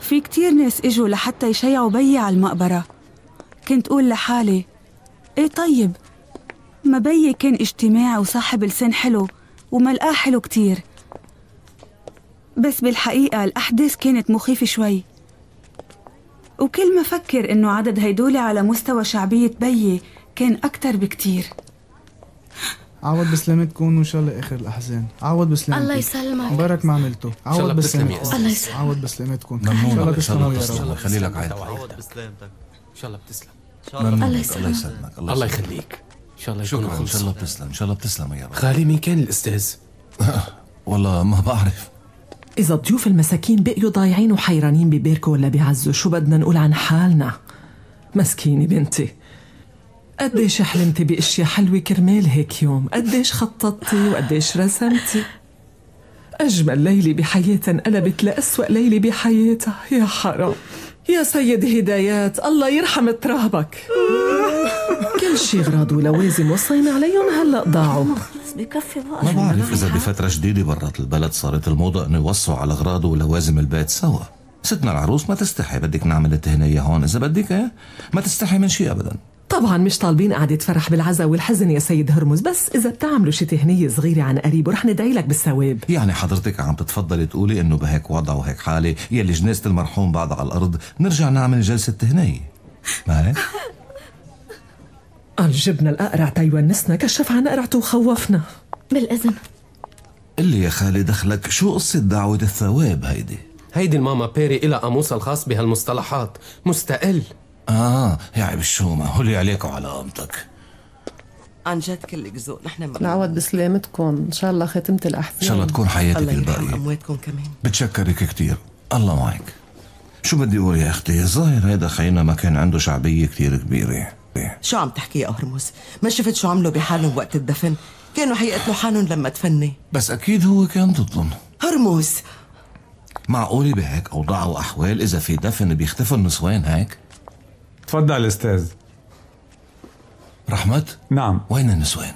في كتير ناس اجوا لحتى يشيعوا بيي على المقبرة. كنت أقول لحالي ايه طيب، ما بيي كان اجتماعي وصاحب لسان حلو وملقاه حلو كتير، بس بالحقيقة الأحداث كانت مخيفة شوي. وكل ما فكر إنه عدد هيدول على مستوى شعبية بيي كان أكتر بكتير. عوض بسلامتكم وإن شاء الله آخر الأحزان. عوض بسلامتك. الله يسلمك. مبارك ما عملته. عوض بسلامتكم. الله يسلمك. عوض بسلامتكم. ممنون. إن شاء الله تسلموا يا رب. الله يخلي لك عيد. عوض بسلامتك. ان شاء الله بتسلم. الله يسلمك. الله يخليك. ان شاء الله يكون شكرا. ان خلص. شاء الله بتسلم. ان شاء الله بتسلم يا رب. خالي مين كان الاستاذ؟ والله ما بعرف. إذا الضيوف المساكين بقيوا ضايعين وحيرانين بباركوا ولا بيعزوا، شو بدنا نقول عن حالنا؟ مسكينة بنتي، قديش حلمتي بأشياء حلوة كرمال هيك يوم، قديش خططتي وقديش رسمتي. أجمل ليلة بحياتها انقلبت لأسوأ ليلة بحياتها. يا حرام يا سيد هدايات، الله يرحم ترابك. كل شي غراض ولوازم وصينا عليهم هلأ ضاعوا. بكفي بقى. ما بعرف إذا بفترة جديدة برات البلد صارت الموضة إنه يوصوا على أغراض ولوازم البيت سوا. ستنا العروس ما تستحي، بدك نعمل التهنية هون إذا بدك إيه؟ ما تستحي من شيء أبدا. طبعا مش طالبين قعدة فرح بالعزا والحزن يا سيد هرمز، بس إذا بتعملوا شي تهنية صغيرة عن قريب ورح ندعي لك بالثواب. يعني حضرتك عم تتفضلي تقولي إنه بهيك وضع وهيك حالة يلي جنازة المرحوم بعد على الأرض نرجع نعمل جلسة تهنية، ما هيك؟ قال جبنا الأقرع تيونسنا، كشف عن قرعته وخوفنا. بالإذن. اللي يا خالي دخلك شو قصة دعوة الثواب هيدي؟ هيدي الماما بيري إلها قاموسها الخاص بهالمصطلحات، مستقل. يا عيب الشومة، هولي عليك وعلى قامتك. عن جد كلك ذوق. نحن نعود بسلامتكم. إن شاء الله ختمت الأحزان. إن شاء الله تكون حياتك الله يرحم الباقية. أمواتكم كمان. بتشكرك كتير. الله معك. شو بدي أقول يا أختي، الظاهر هيدا خينا ما كان عنده شعبية كتير كبيرة. شو عم تحكي يا هرمز؟ ما شفت شو عملوا بحالهم وقت الدفن؟ كانوا حيقتلوا حالهم لما تفني. بس أكيد هو كان ضدهم. هرمز معقولة بهيك أوضاع وأحوال إذا في دفن بيختفوا النسوان هيك؟ تفضل أستاذ. رحمت؟ نعم. وين النسوان؟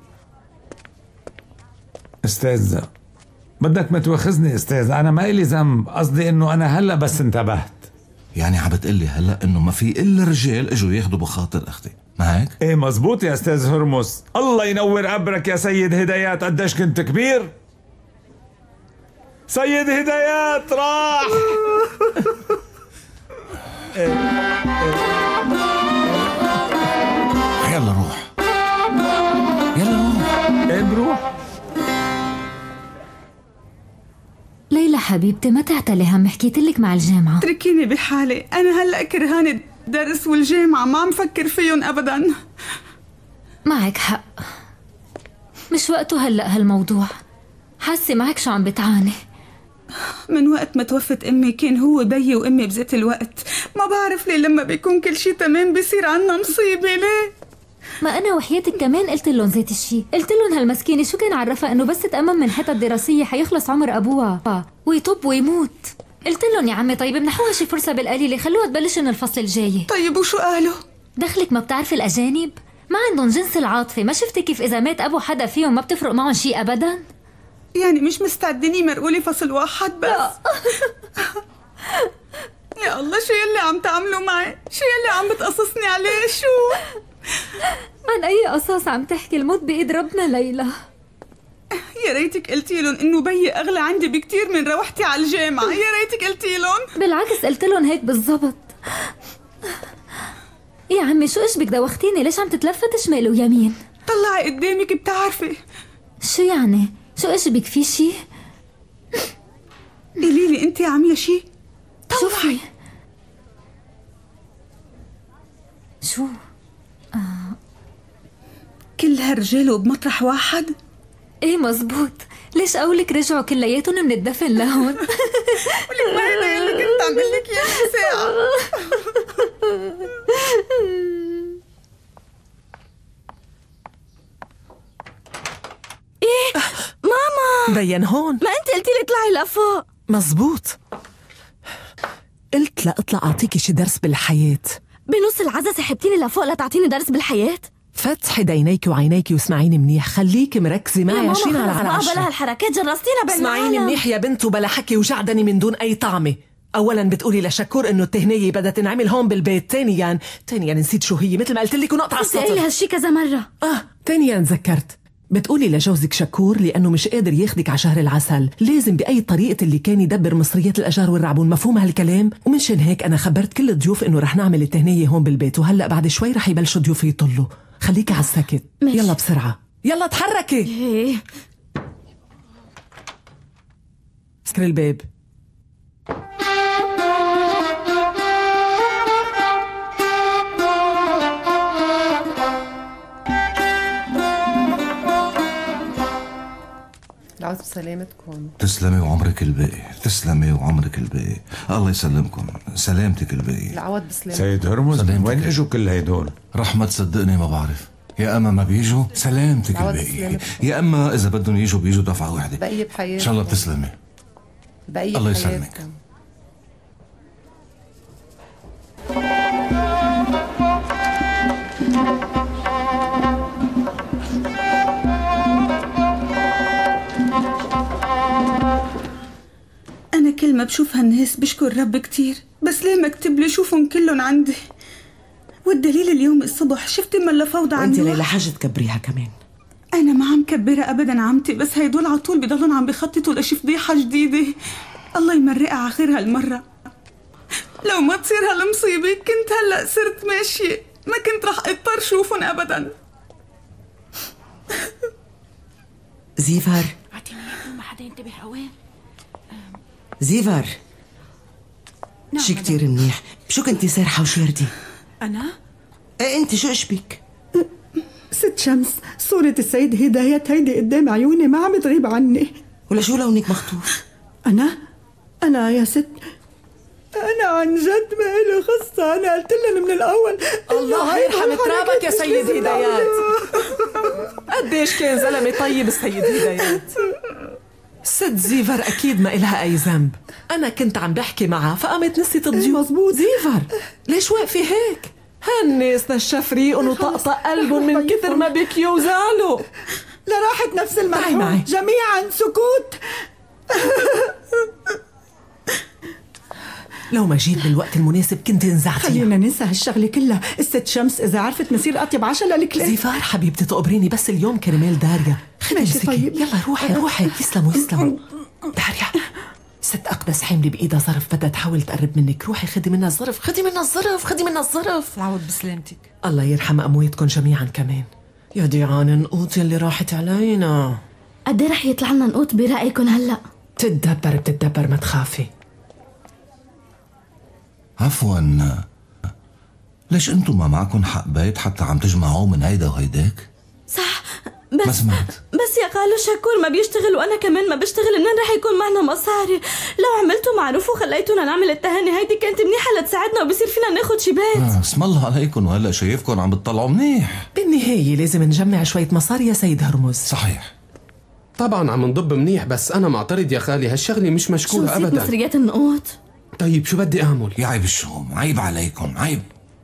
أستاذ بدك ما تواخذني أستاذ، أنا ما إلي ذنب، قصدي إنه أنا هلأ بس انتبهت. يعني عم بتقلي هلأ إنه ما في إلا رجال إجوا ياخدوا بخاطر أختي، ما هيك؟ إيه مزبوط يا أستاذ هرمز. الله ينور قبرك يا سيد هدايات، قديش كنت كبير. سيد هدايات راح. يلا روح، يلا روح. إيه بروح. ليلى حبيبتي ما تعتلي هم، حكيتلك مع الجامعة. اتركيني بحالي، أنا هلأ كرهانة الدرس والجامعة، ما عم فكر فيهم أبدا. معك حق، مش وقته هلأ هالموضوع. حاسة معك شو عم بتعاني. من وقت ما توفت أمي كان هو بيي وأمي بذات الوقت. ما بعرف ليه لما بيكون كل شي تمام بيصير عنا مصيبة. ليه؟ ما أنا وحياتك كمان قلت لهم ذات الشي، قلت لهم هالمسكينة شو كان عرفها إنه بس تأمم من حتة دراسية حيخلص عمر أبوها ويطب ويموت. قلت لهم يا عمي طيب منحوها شي فرصة بالقليلة، خلوها تبلش من الفصل الجاي. طيب وشو قالوا؟ دخلك ما بتعرفي الأجانب ما عندهم جنس العاطفة، ما شفتي كيف إذا مات أبو حدا فيهم ما بتفرق معهم شي أبدا؟ يعني مش مستعدين يمرقولي فصل واحد بس؟ يا الله شو يلي عم تعملوا معي؟ شو يلي عم بتقصصني عليه؟ شو؟ عن أي قصص عم تحكي؟ الموت بإيد ربنا ليلى. يا ريتك قلتي لهم إنه بيي أغلى عندي بكتير من روحتي على الجامعة. يا ريتك قلتي لهم. بالعكس قلت لهم هيك بالضبط. يا عمي شو إيش بك دوختيني؟ ليش عم تتلفت شمال ويمين؟ طلعي قدامك بتعرفي. شو يعني؟ شو إيش بك في شي؟ قوليلي أنت عاملة شي؟ شوفي شو؟ كل هالرجال وبمطرح واحد؟ ايه مزبوط. ليش قولك رجعوا كلياتهم من الدفن لهون؟ ولك ما هيدا اللي كنت عم قلك اياه من ساعة. ايه ماما بين هون. ما انت قلتي لي اطلعي لفوق. مزبوط، قلت لا اطلع اعطيكي شي درس بالحياة. بنص العزا سحبتيني لفوق لتعطيني درس بالحياة. فتحي دينيك وعينيك واسمعيني منيح، خليكي مركزي معي 20 على 10. بلا هالحركات جرستينا بالمعالم. اسمعيني منيح يا بنت وبلا حكي وجعدني من دون اي طعمة. اولا بتقولي لشكور انه التهنيه بدها تنعمل هون بالبيت، ثانيا نسيت شو هي، مثل ما قلت لك ونقطع بس قايل السطر. هالشي كذا مرة. ثانيا تذكرت، بتقولي لجوزك شكور لانه مش قادر ياخدك على شهر العسل، لازم باي طريقه اللي كان يدبر مصريات الاجار والرعبون، مفهوم هالكلام؟ ومنشان هيك انا خبرت كل الضيوف انه رح نعمل التهنيه هون بالبيت، وهلا بعد شوي رح يبلشوا ضيوف يطلوا. خليكي على السكت. ماشي. يلا بسرعه، يلا تحركي. ايه سكر الباب. العوز بسلامتكم. تسلمي وعمرك الباقي، تسلمي وعمرك الباقي. الله يسلمكم، سلامتك الباقي. العوض بسلامتكم. سيد هرمز، وين اجوا كل هيدول؟ رح ما تصدقني ما بعرف، يا اما ما بيجوا سلامتك الباقي، يا اما اذا بدهم يجوا بيجوا دفعه واحده. بقية بحياتكم ان شاء الله بتسلمي. بقية الله بحياتكم. يسلمك. أنا كل ما بشوف هالناس بشكر رب كتير، بس ليه مكتب لي شوفهم كلهم عندي؟ والدليل اليوم الصبح شفت ملا فوضى وانت عندي. ليلى حاجة تكبريها كمان. أنا ما عم كبرها أبدا عمتي، بس هيدول على طول بضلون عم بيخططوا لشي فضيحة جديدة. الله يمرقها على خير هالمرة. لو ما تصير هالمصيبة كنت هلأ صرت ماشية، ما كنت رح اضطر شوفهم أبدا. زيفر ما حدا ينتبه اوام. زيفر. نعم شي كتير منيح. شو كنتي سارحة وشاردة؟ أنا؟ ايه انت شو اشبك؟ ست شمس، صورة السيد هدايات هيدي قدام عيوني ما عم تغيب عني. ولا شو لونك مخطوف؟ أنا يا ست، أنا عن جد ما إلي خصة. أنا قلت لهم من الأول. الله يرحم ترابك يا سيد هدايات. قديش كان زلمة طيب السيد هدايات. ست زيفر أكيد ما إلها أي ذنب، أنا كنت عم بحكي معها فقامت نسيت الضيوف. مزبوط. زيفر ليش واقفة هيك؟ هالناس نشف ريقهم وطقطق قلبهم من كثر ما بكيوا وزعلوا. لراحت نفس المرحوم جميعا سكوت. لو ما جيت بالوقت المناسب كنت انزعتيها. خلينا ننسى هالشغلة كلها. الست شمس إذا عرفت مسير أطيب عشاء للكلاب. زيفار حبيبتي تقبريني بس اليوم كرمال داريا. ماشي طيب. يلا روحي. يسلموا. داريا ست أقدس حاملة بإيدها ظرف بدها تحاول تقرب منك. روحي خدي منها الظرف. العوض بسلامتك. الله يرحم أمواتكم جميعا كمان. يا ديعان النقوط اللي راحت علينا. قد رح يطلع لنا نقوط برأيكم هلا؟ بتتدبر ما تخافي. عفوا، ليش انتم ما معكم حق بيت حتى عم تجمعوا من هيدا وهيداك؟ صح، ما سمعت. بس يا خالو شكور ما بيشتغل وانا كمان ما بشتغل، منين رح يكون معنا مصاري؟ لو عملتوا معروف وخليتونا نعمل التهاني هيدي كانت منيحه لتساعدنا وبصير فينا ناخد شي بيت. اسم الله عليكم، وهلا شايفكم عم بتطلعوا منيح. بالنهاية لازم نجمع شوية مصاري يا سيد هرمز. صحيح طبعا عم نضب منيح، بس انا معترض يا خالي، هالشغله مش مشكوره شو نسيت ابدا. مصريات النقوط؟ طيب شو بدي اعمل؟ يا عيب الشوم، عيب عليكم، عيب.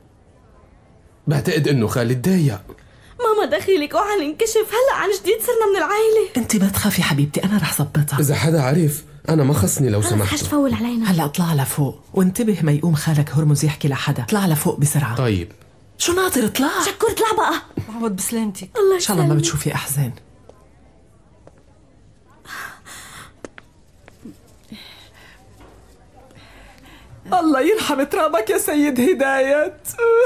بعتقد انه خالي تضايق. ماما دخيلك اوعى ننكشف، هلا عن جديد صرنا من العائله. انت ما تخافي حبيبتي، انا رح زبطها. اذا حدا عرف انا ما خصني لو رح سمحتوا. تفول علينا. هلا اطلع لفوق وانتبه ما يقوم خالك هرمز يحكي لحدا. اطلع لفوق بسرعة. طيب شو ناطر؟ اطلع. شكور اطلع بقى. العوض بسلامتك. الله ان شاء الله ما بتشوفي احزان. الله يرحم ترابك يا سيد هدايات.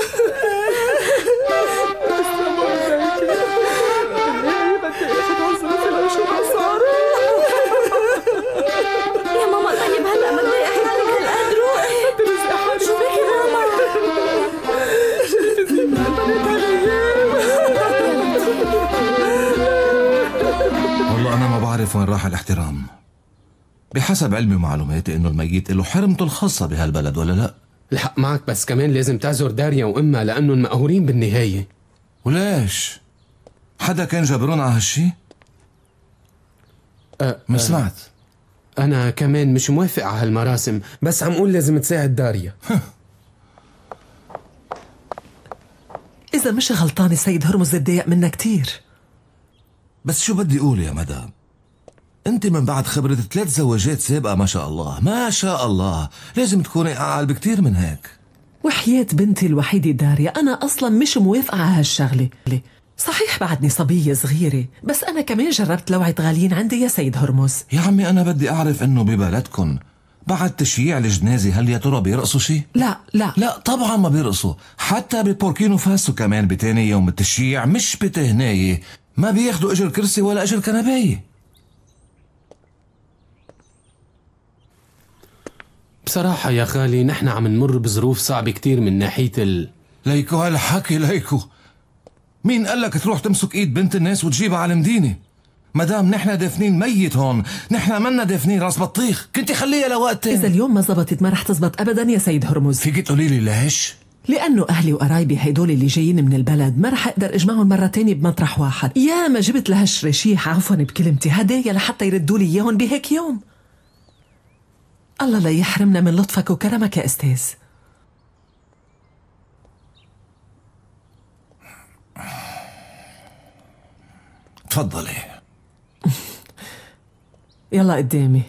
يا ماما طيب هلا ما تضايق حالك هالقد. روقي شو بك يا ماما؟ والله أنا ما بعرف وين راح الاحترام. بحسب علمي ومعلوماتي إنه الميت له حرمته الخاصة بهالبلد، ولا لا؟ الحق معك، بس كمان لازم تعذر داريا وامها لانهم مقهورين بالنهايه. وليش؟ حدا كان جبرون على هالشي؟ ما سمعت. انا كمان مش موافق على هالمراسم، بس عم قول لازم تساعد داريا. إذا مش غلطان السيد هرمز اتضايق منا كتير. بس شو بدي أقول يا مدام؟ انت من بعد خبرة 3 زواجات سابقة ما شاء الله ما شاء الله، لازم تكوني اعقل بكتير من هيك. وحياة بنتي الوحيدة داريا أنا أصلا مش موافقة على هالشغلة. صحيح بعدني صبية صغيرة، بس أنا كمان جربت لوعة غاليين عندي يا سيد هرمز. يا عمي أنا بدي أعرف إنه ببلدكن بعد تشييع الجنازة هل يا ترى بيرقصوا شي؟ لا طبعا ما بيرقصوا، حتى ببوركينو فاسو كمان بتاني يوم التشييع مش بتهناية ما بياخدوا أجر كرسي ولا أجر كنباية. بصراحة يا خالي نحن عم نمر بظروف صعبة كتير من ناحية ليكو هالحكي ليكو، مين قالك تروح تمسك ايد بنت الناس وتجيبها على المدينة؟ مدام نحن دافنين ميت هون، نحن منا دافنين راس بطيخ، كنتي خليها لوقت تاني. إذا اليوم ما زبطت ما رح تزبط أبدا يا سيد هرمز. فيك تقولي لي ليش؟ لأنه أهلي وقرايبي هيدول اللي جايين من البلد ما رح أقدر أجمعهم مرة تانية بمطرح واحد. يا ما جبت لهالشريشيح عفوا بكلمتي هدايا لحتى يردوا لي إياهم بهيك يوم. الله لا يحرمنا من لطفك وكرمك يا أستاذ. تفضلي. يلا قدامي.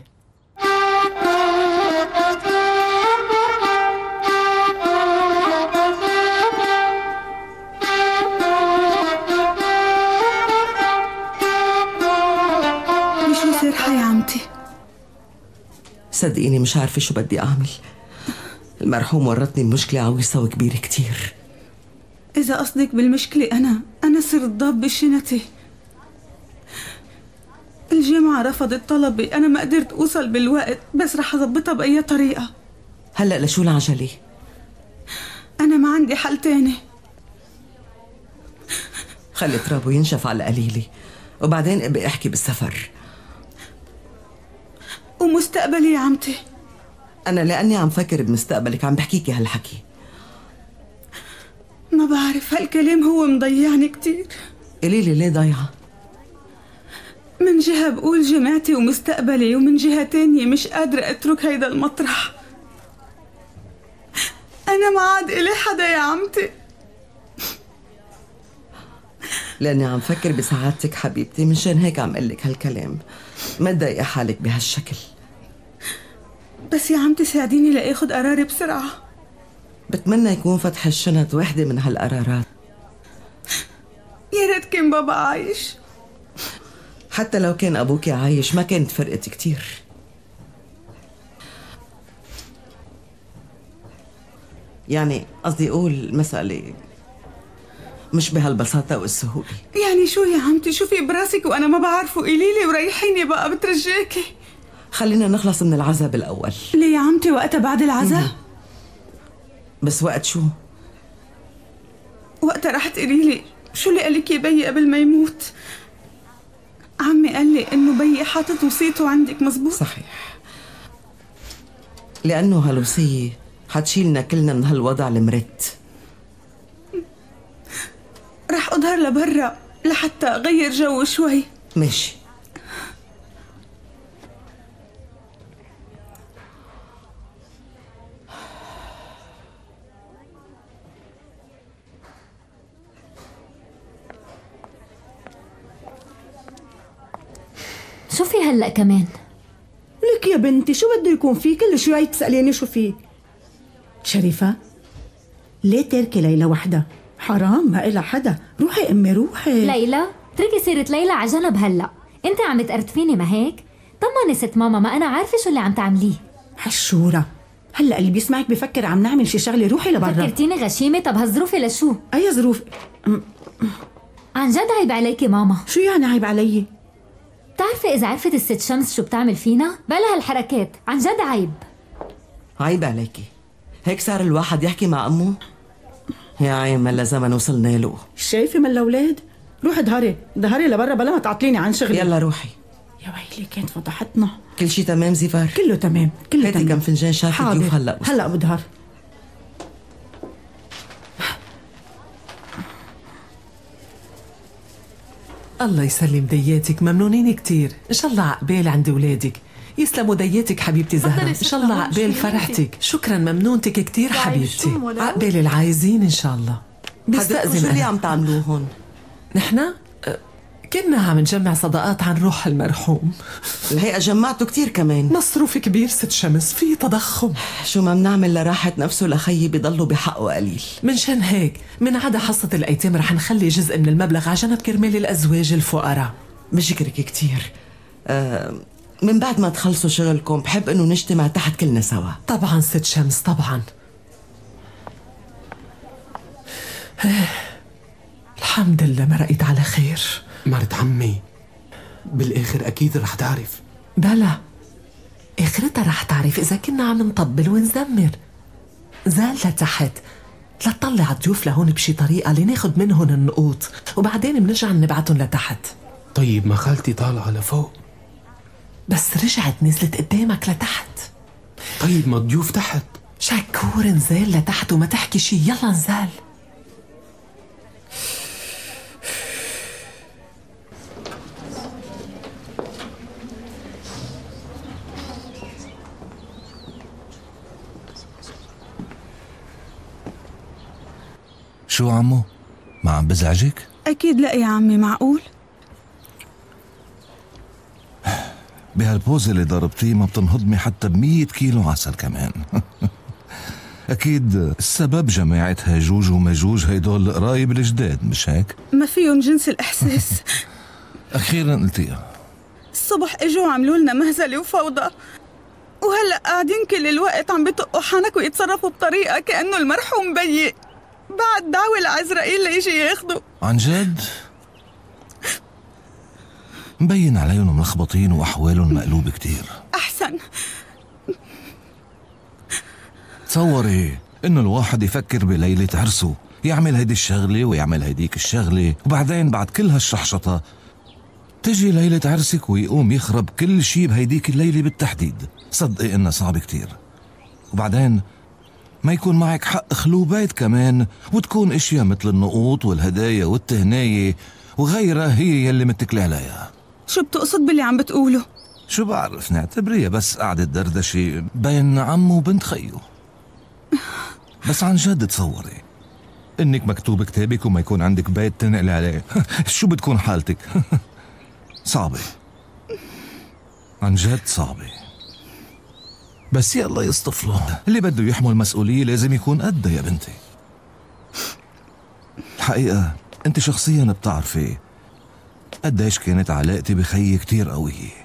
شو سرحة يا عمتي؟ صدقيني مش عارفة شو بدي أعمل. المرحوم ورطني بمشكلة عويصة وكبيرة كتير. إذا قصدك بالمشكلة أنا صرت ضاب بشنتي. الجامعة رفضت طلبي، أنا ما قدرت أوصل بالوقت، بس رح أضبطها بأي طريقة. هلأ لشو العجلة؟ أنا ما عندي حل تاني. خلي ترابه ينشف على قليلي وبعدين ابقي احكي بالسفر. ومستقبلي يا عمتي؟ أنا لأني عم فكر بمستقبلك عم بحكيكي هالحكي. ما بعرف، هالكلام هو مضيعني كتير. قليلي ليه ضيعة؟ من جهة بقول جامعتي ومستقبلي، ومن جهة تانية مش قادرة أترك هيدا المطرح. أنا ما عاد إلي حدا يا عمتي. لأني عم فكر بسعادتك حبيبتي، مشان هيك عم قلك هالكلام. ما تضايقي حالك بهالشكل. بس يا عمتي ساعديني لآخد قراري بسرعة. بتمنى يكون فتح الشنط وحدة من هالقرارات. يا ريت كان بابا عايش. حتى لو كان أبوكي عايش ما كانت فرقت كتير. يعني قصدي أقول المسألة مش بهالبساطة والسهولة. يعني شو يا عمتي؟ شو في براسك وأنا ما بعرفه؟ قليلي وريحيني بقى بترجاكي. خلينا نخلص من العزاء بالأول. ليه يا عمتي؟ وقتها بعد العزاء؟ بس وقت شو؟ وقتها رح تقوليلي شو اللي قالك يا بيي قبل ما يموت. عمي قال لي إنه بيي حاطط وصيته عندك، مزبوط؟ صحيح، لأنه هالوصية حتشيلنا كلنا من هالوضع المرت. رح أظهر لبرا لحتى أغير جو شوي. ماشي. شو في هلأ كمان؟ لك يا بنتي شو بده يكون في؟ كل شوي تسأليني شو في. شريفة ليه تركي ليلى وحدها؟ حرام، ما إلها حدا. روحي أمي روحي. ليلى اتركي سيرة ليلى على جنب هلأ. انت عم تقرتفيني ما هيك؟ طمني ست ماما، ما أنا عارفة شو اللي عم تعمليه. حشورة هلأ اللي بيسمعك بفكر عم نعمل شي شغلة. روحي لبرا. فكرتيني غشيمة. طب هالظروف لشو؟ أي ظروف؟ عن جد عيب عليكي ماما. شو يعني عيب علي؟ بتعرفي إذا عرفت الست شمس شو بتعمل فينا؟ بلا هالحركات، عن جد عيب. عيب عليكي، هيك صار الواحد يحكي مع أمه؟ يا عين ملا زمن وصلنا له. شايفة من الأولاد؟ روحي ظهري لبرا بلا ما تعطليني عن شغلي. يلا روحي. يا ويلي كانت فضحتنا. كل شي تمام زفار؟ كله تمام كله هاتي تمام. كم فنجان شاي ضيوف هلأ بظهر. الله يسلم دياتك، ممنونين كتير. إن شاء الله عقبال عند ولادك. يسلموا دياتك حبيبتي زهرة. إن شاء الله عقبال فرحتك. شكرا ممنونتك كتير حبيبتي. عقبال العايزين إن شاء الله. بيستأذن. شو اللي عم تعملوه هون؟ نحنا كنا عم نجمع صدقات عن روح المرحوم. الهيئة جمعته كتير كمان. مصروف كبير ست شمس، في تضخم. شو ما بنعمل لراحة نفسه لخيي بضله بحقه قليل. منشان هيك من عدا حصة الأيتام رح نخلي جزء من المبلغ على جنب كرمال الأزواج الفقراء. بشكرك كتير. من بعد ما تخلصوا شغلكم بحب انه نجتمع تحت كلنا سوا. طبعا ست شمس طبعا. الحمد لله مرقت على خير. مرت عمي بالآخر أكيد رح تعرف. بلا آخرتها رح تعرف إذا كنا عم نطبل ونزمر. زال لتحت لتطلع الضيوف لهون بشي طريقة لناخد منهم النقوط وبعدين بنرجع نبعتهم لتحت. طيب ما خالتي طالعة لفوق. بس رجعت نزلت قدامك لتحت. طيب ما الضيوف تحت. شكور نزال لتحت وما تحكي شي. يلا نزال. شو عمو؟ ما عم بزعجك؟ أكيد لا يا عمي، معقول؟ بهالبوز اللي ضربتيه ما بتنهضمي حتى ب100 كيلو عسل كمان. أكيد السبب جماعة هاجوج وماجوج، هيدول القرايب الجداد مش هيك؟ ما فيهم جنس الإحساس. أخيرا قلتيها. الصبح اجوا وعملوا لنا مهزلة وفوضى، وهلأ قاعدين كل الوقت عم بيطقوا حنك ويتصرفوا بطريقة كأنه المرحوم بيي بعد دعوة لعزرائيل ليجي ياخده. عن جد؟ مبين عليهم ملخبطين وأحوالهم مقلوبة كتير. أحسن. تصوري إنه الواحد يفكر بليلة عرسه، يعمل هيدي الشغلة ويعمل هيديك الشغلة، وبعدين بعد كل هالشحشطة تجي ليلة عرسك ويقوم يخرب كل شي بهيديك الليلة بالتحديد. صدقي إنها صعب كتير. وبعدين ما يكون معك حق خلو بيت كمان، وتكون اشياء مثل النقوط والهدايا والتهناية وغيرها هي يلي متكلي عليها. شو بتقصد باللي عم بتقوله؟ شو بعرف، نعتبريها بس قعدة دردشة بين عم وبنت خيو. بس عن جد تصوري انك مكتوب كتابك وما يكون عندك بيت تنقلي عليه. شو بتكون حالتك؟ صعبة، عن جد صعبة. بس يلا يصطفله، اللي بده يحمل مسؤولية لازم يكون قدها يا بنتي. الحقيقة انت شخصيا بتعرفي قديش كانت علاقتي بخيي كتير قوية.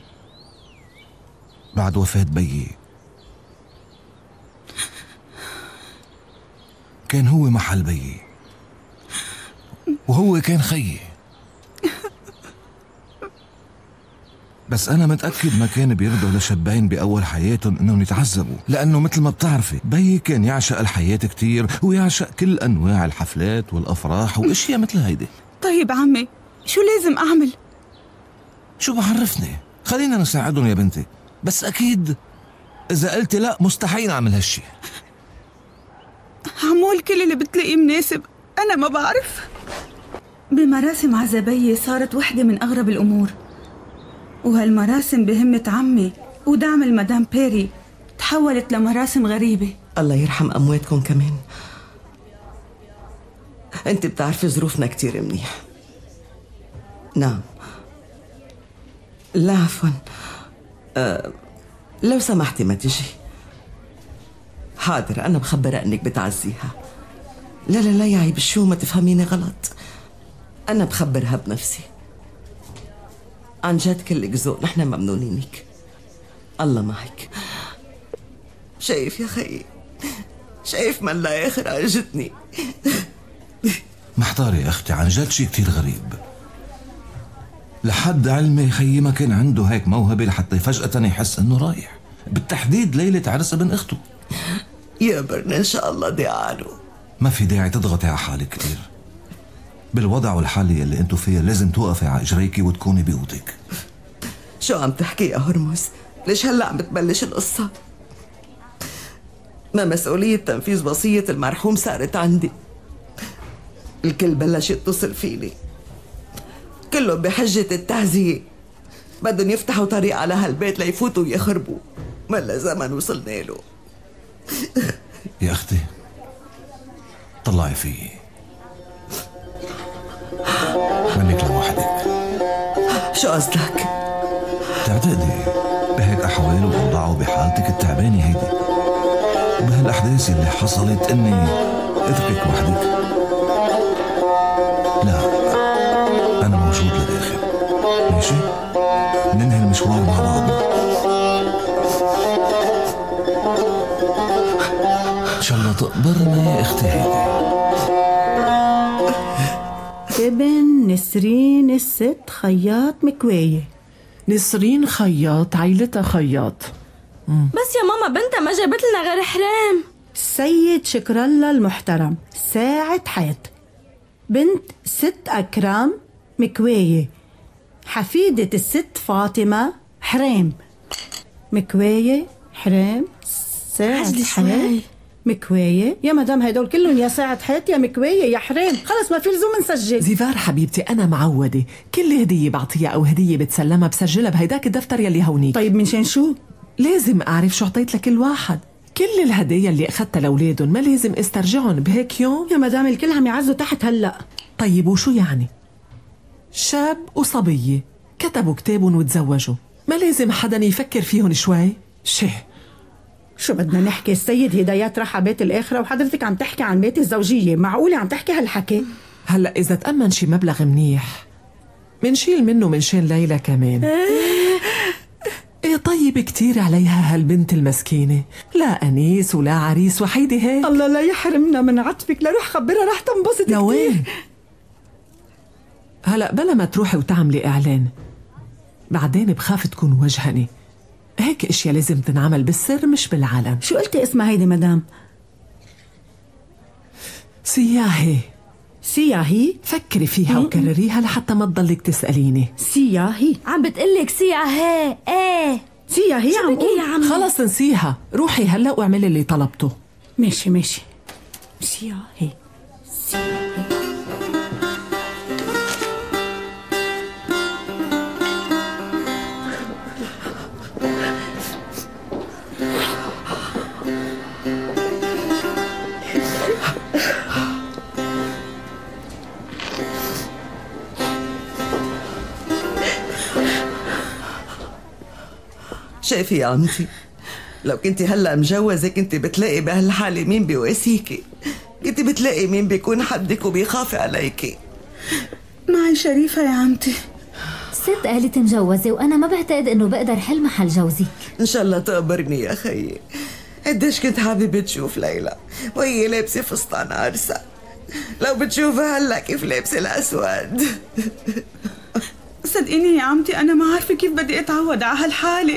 بعد وفاة بيي كان هو محل بيي وهو كان خيي. بس أنا متأكد ما كان بيرضوا لشابين بأول حياتهم إنهم يتعذبوا، لأنه مثل ما بتعرفي بيي كان يعشق الحياة كتير ويعشق كل أنواع الحفلات والأفراح وأشياء مثل هيدي. طيب عمي شو لازم أعمل؟ شو بعرفني، خلينا نساعدهم يا بنتي، بس أكيد إذا قلتي لا مستحيل أعمل هالشي. عمول كل اللي بتلاقيه مناسب، أنا ما بعرف. بمراسم عزبية صارت وحدة من أغرب الأمور، وهالمراسم بهمة عمي ودعم المدام بيري تحولت لمراسم غريبة. الله يرحم أمواتكم كمان. أنت بتعرفي ظروفنا كتير منيح. نعم. لا عفوا، لو سمحتي ما تجي. حاضر، أنا مخبرة أنك بتعزيها. لا لا لا يا عيب، شو ما تفهميني غلط، أنا بخبرها بنفسي. عن جد كلك ذوق، نحن ممنونينك. الله معك. شايف يا خيي، شايف من لا آخر عجتني. محتار يا أختي، عن جد شي كتير غريب. لحد علمي خيي ما كان عنده هيك موهبة لحتى فجأة يحس إنه رايح، بالتحديد ليلة عرس ابن أخته. يا برنا إن شاء الله دعاله. ما في داعي تضغطي على حالك كتير. بالوضع والحالة اللي انتو فيها لازم توقفي على اجريكي وتكوني بقوتك. شو عم تحكي يا هرمز؟ ليش هلا عم بتبلش القصة؟ ما مسؤولية تنفيذ وصية المرحوم صارت عندي. الكل بلش يتصل فيني، كلهم بحجة التعزية بدهم يفتحوا طريق على هالبيت ليفوتوا ويخربوا. ملا زمن وصلنا له. يا اختي طلعي فيي، منك لوحدك. شو قصدك؟ تعتقدي بهيك أحوال وبوضع وبحالتك التعبانة هيدي وبهالأحداث اللي حصلت إني أتركك وحدك؟ لا، أنا موجود للآخر. ماشي؟ ننهي المشوار مع بعضنا. إن شاء الله تقبرنا يا أختي هيدي. ابن نسرين الست خياط مكواية. نسرين خياط، عيلتها خياط. بس يا ماما بنتها ما جابت لنا غير حرام. السيد شكر الله المحترم ساعة حيط، بنت ست أكرام مكواية، حفيدة الست فاطمة حرام. مكواية حرام ساعة حيط مكواية. يا مدام هيدول كلهم يا ساعة حيط يا مكواية يا حرام. خلص ما في لزوم نسجل. زيفار حبيبتي أنا معودة كل هدية بعطيها أو هدية بتسلمها بسجلها بهيداك الدفتر يلي هونيك. طيب منشان شو؟ لازم أعرف شو عطيت لكل واحد. كل الهدايا اللي أخذتها لأولادهم ما لازم استرجعهم بهيك يوم؟ يا مدام الكل عم يعزوا تحت هلأ. طيب وشو يعني؟ شاب وصبية كتبوا كتابهم وتزوجوا، ما لازم حدا يفكر فيهم شوي؟ شو بدنا نحكي؟ السيد هدايات راح على بيت الآخرة وحضرتك عم تحكي عن بيت الزوجية. معقولة عم تحكي هالحكي؟ هلأ إذا تأمن شي مبلغ منيح منشيل منه منشان ليلى كمان. ايه طيب كتير عليها هالبنت المسكينة، لا أنيس ولا عريس وحيدي هيك. الله لا يحرمنا من عطفك، لا روح خبرها رح تنبسط كتير. لوين؟ هلأ بلا ما تروحي وتعملي إعلان بعدين بخاف تكون وجهني. هيك اشياء لازم تنعمل بالسر مش بالعلن. شو قلتي اسمها هيدي مدام؟ سياهي. سياهي؟ فكري فيها وكرريها لحتى ما تضلك تسأليني. سياهي عم بتقلك سياهي. ايه سياهي عم قول يا عمي. خلص نسيها، روحي هلأ واعملي اللي طلبته. ماشي ماشي. سياهي سياهي. شايفي يا عمتي، لو كنتي هلا مجوزة كنتي بتلاقي بهالحالة مين بيواسيكي، كنتي بتلاقي مين بيكون حدك وبيخاف عليكي. معي شريفة يا عمتي. ست قالت مجوزة وأنا ما بعتقد إنه بقدر حل محل جوزي. إن شاء الله تقبرني يا خيي. قديش كنت حابة تشوف ليلى وهي لابسة فستان عرسة، لو بتشوفها هلا كيف لابسة الأسود. صدقيني يا عمتي أنا ما عارفة كيف بدي أتعود على هالحالة.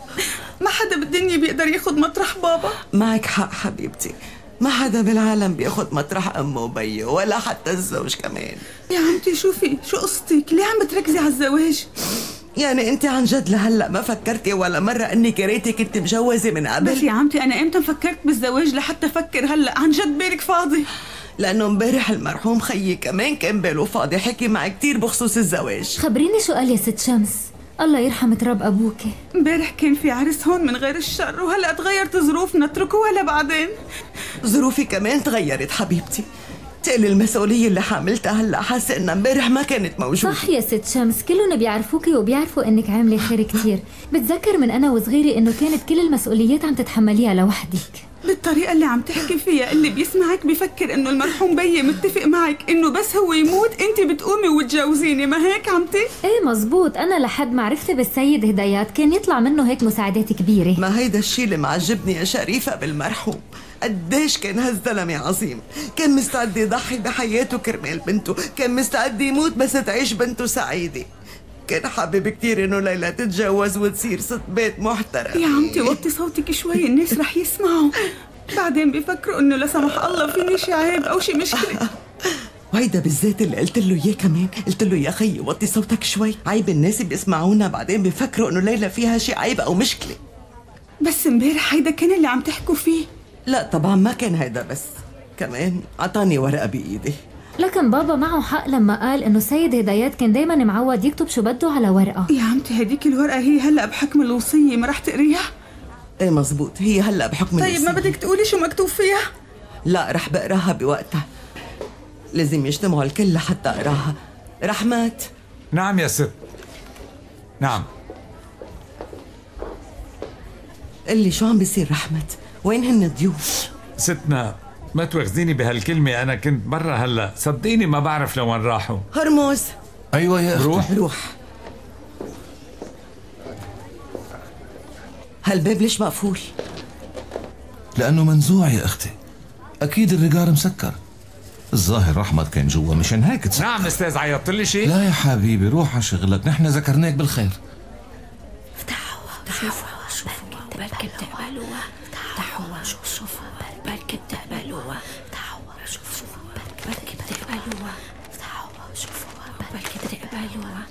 ما حدا بالدنيا بيقدر ياخد مطرح بابا. معك حق حبيبتي، ما حدا بالعالم بياخد مطرح أمه وبيه ولا حتى الزوج كمان. يا عمتي شوفي شو قصتك؟ ليه عم بتركزي على الزواج؟ يعني انت عن جد لهلا ما فكرتي ولا مرة انك ريتي كنت مجوزة من قبل؟ بس يا عمتي أنا إمتى فكرت بالزواج لحتى أفكر هلا؟ عن جد بالك فاضي؟ لأنه امبارح المرحوم خيي كمان كان باله فاضي، حكي معي كتير بخصوص الزواج. خبريني شو قال يا ست شمس. الله يرحم تراب أبوكي. امبارح كان في عرس هون من غير الشر وهلا تغيرت ظروفنا، اتركه ولا بعدين. ظروفي كمان تغيرت حبيبتي، تقلي المسؤولية اللي حاملتها هلا حاسة إنها امبارح ما كانت موجودة. صح يا ست شمس، كلهم بيعرفوكي وبيعرفوا إنك عاملة خير كتير. بتذكر من أنا وصغيرة إنه كانت كل المسؤوليات عم تتحمليها لوحدك. بالطريقة اللي عم تحكي فيها اللي بيسمعك بيفكر إنه المرحوم بيي متفق معك إنه بس هو يموت أنت بتقومي وتجوزيني، ما هيك عمتي؟ إيه مزبوط. أنا لحد ما عرفت بالسيد هدايات كان يطلع منه هيك مساعدات كبيرة. ما هيدا الشي اللي معجبني يا شريفة بالمرحوم، قديش كان هالزلمة عظيم، كان مستعد يضحي بحياته كرمال بنته، كان مستعد يموت بس تعيش بنته سعيدة، كان حابب كتير انه ليلى تتجوز وتصير ست بيت محترم. يا عمتي وطي صوتك شوي، الناس رح يسمعوا، بعدين بيفكروا انه لا سمح الله فيني شي عيب او شي مشكلة. وهيدا بالذات اللي قلت له اياه كمان، قلت له يا خيي وطي صوتك شوي، عيب الناس بيسمعونا بعدين بيفكروا انه ليلى فيها شي عيب او مشكلة. بس امبارح هيدا كان اللي عم تحكوا فيه. لا طبعا ما كان هيدا بس، كمان عطاني ورقة بإيدي. لكن بابا معه حق لما قال انه سيد هدايات كان دايما معود يكتب شو بده على ورقة. يا عمتي هديك الورقة هي هلأ بحكم الوصية، ما رح تقريها؟ ايه مزبوط، هي هلأ بحكم طيب ما بدك تقولي شو مكتوب فيها؟ لا رح بقراها بوقتها، لازم يجتمعوا الكل لحتى اقراها. رحمات. نعم يا ست. نعم. قلي شو عم بيصير رحمت؟ وين هن الضيوف؟ ستنا ما تواخذيني بهالكلمة، أنا كنت برا هلا، صدقيني ما بعرف لوين راحوا. هرموز. أيوة يا أختي. روح. هالباب ليش مقفول؟ لأنه منزوع يا أختي، أكيد الرجال مسكر. الظاهر رحمت كان جوا مشان هيك تسكر. نعم أستاذ، عيطت لي شيء؟ لا يا حبيبي روح على شغلك، نحن ذكرناك بالخير. افتحوا شوفوا بركي بتقبلوها. افتحوا شوفوا بركي بتقبلوها. افتحوا شوفوا بركي بتقبلوها. افتحوا شوفوا بركي بتقبلوها.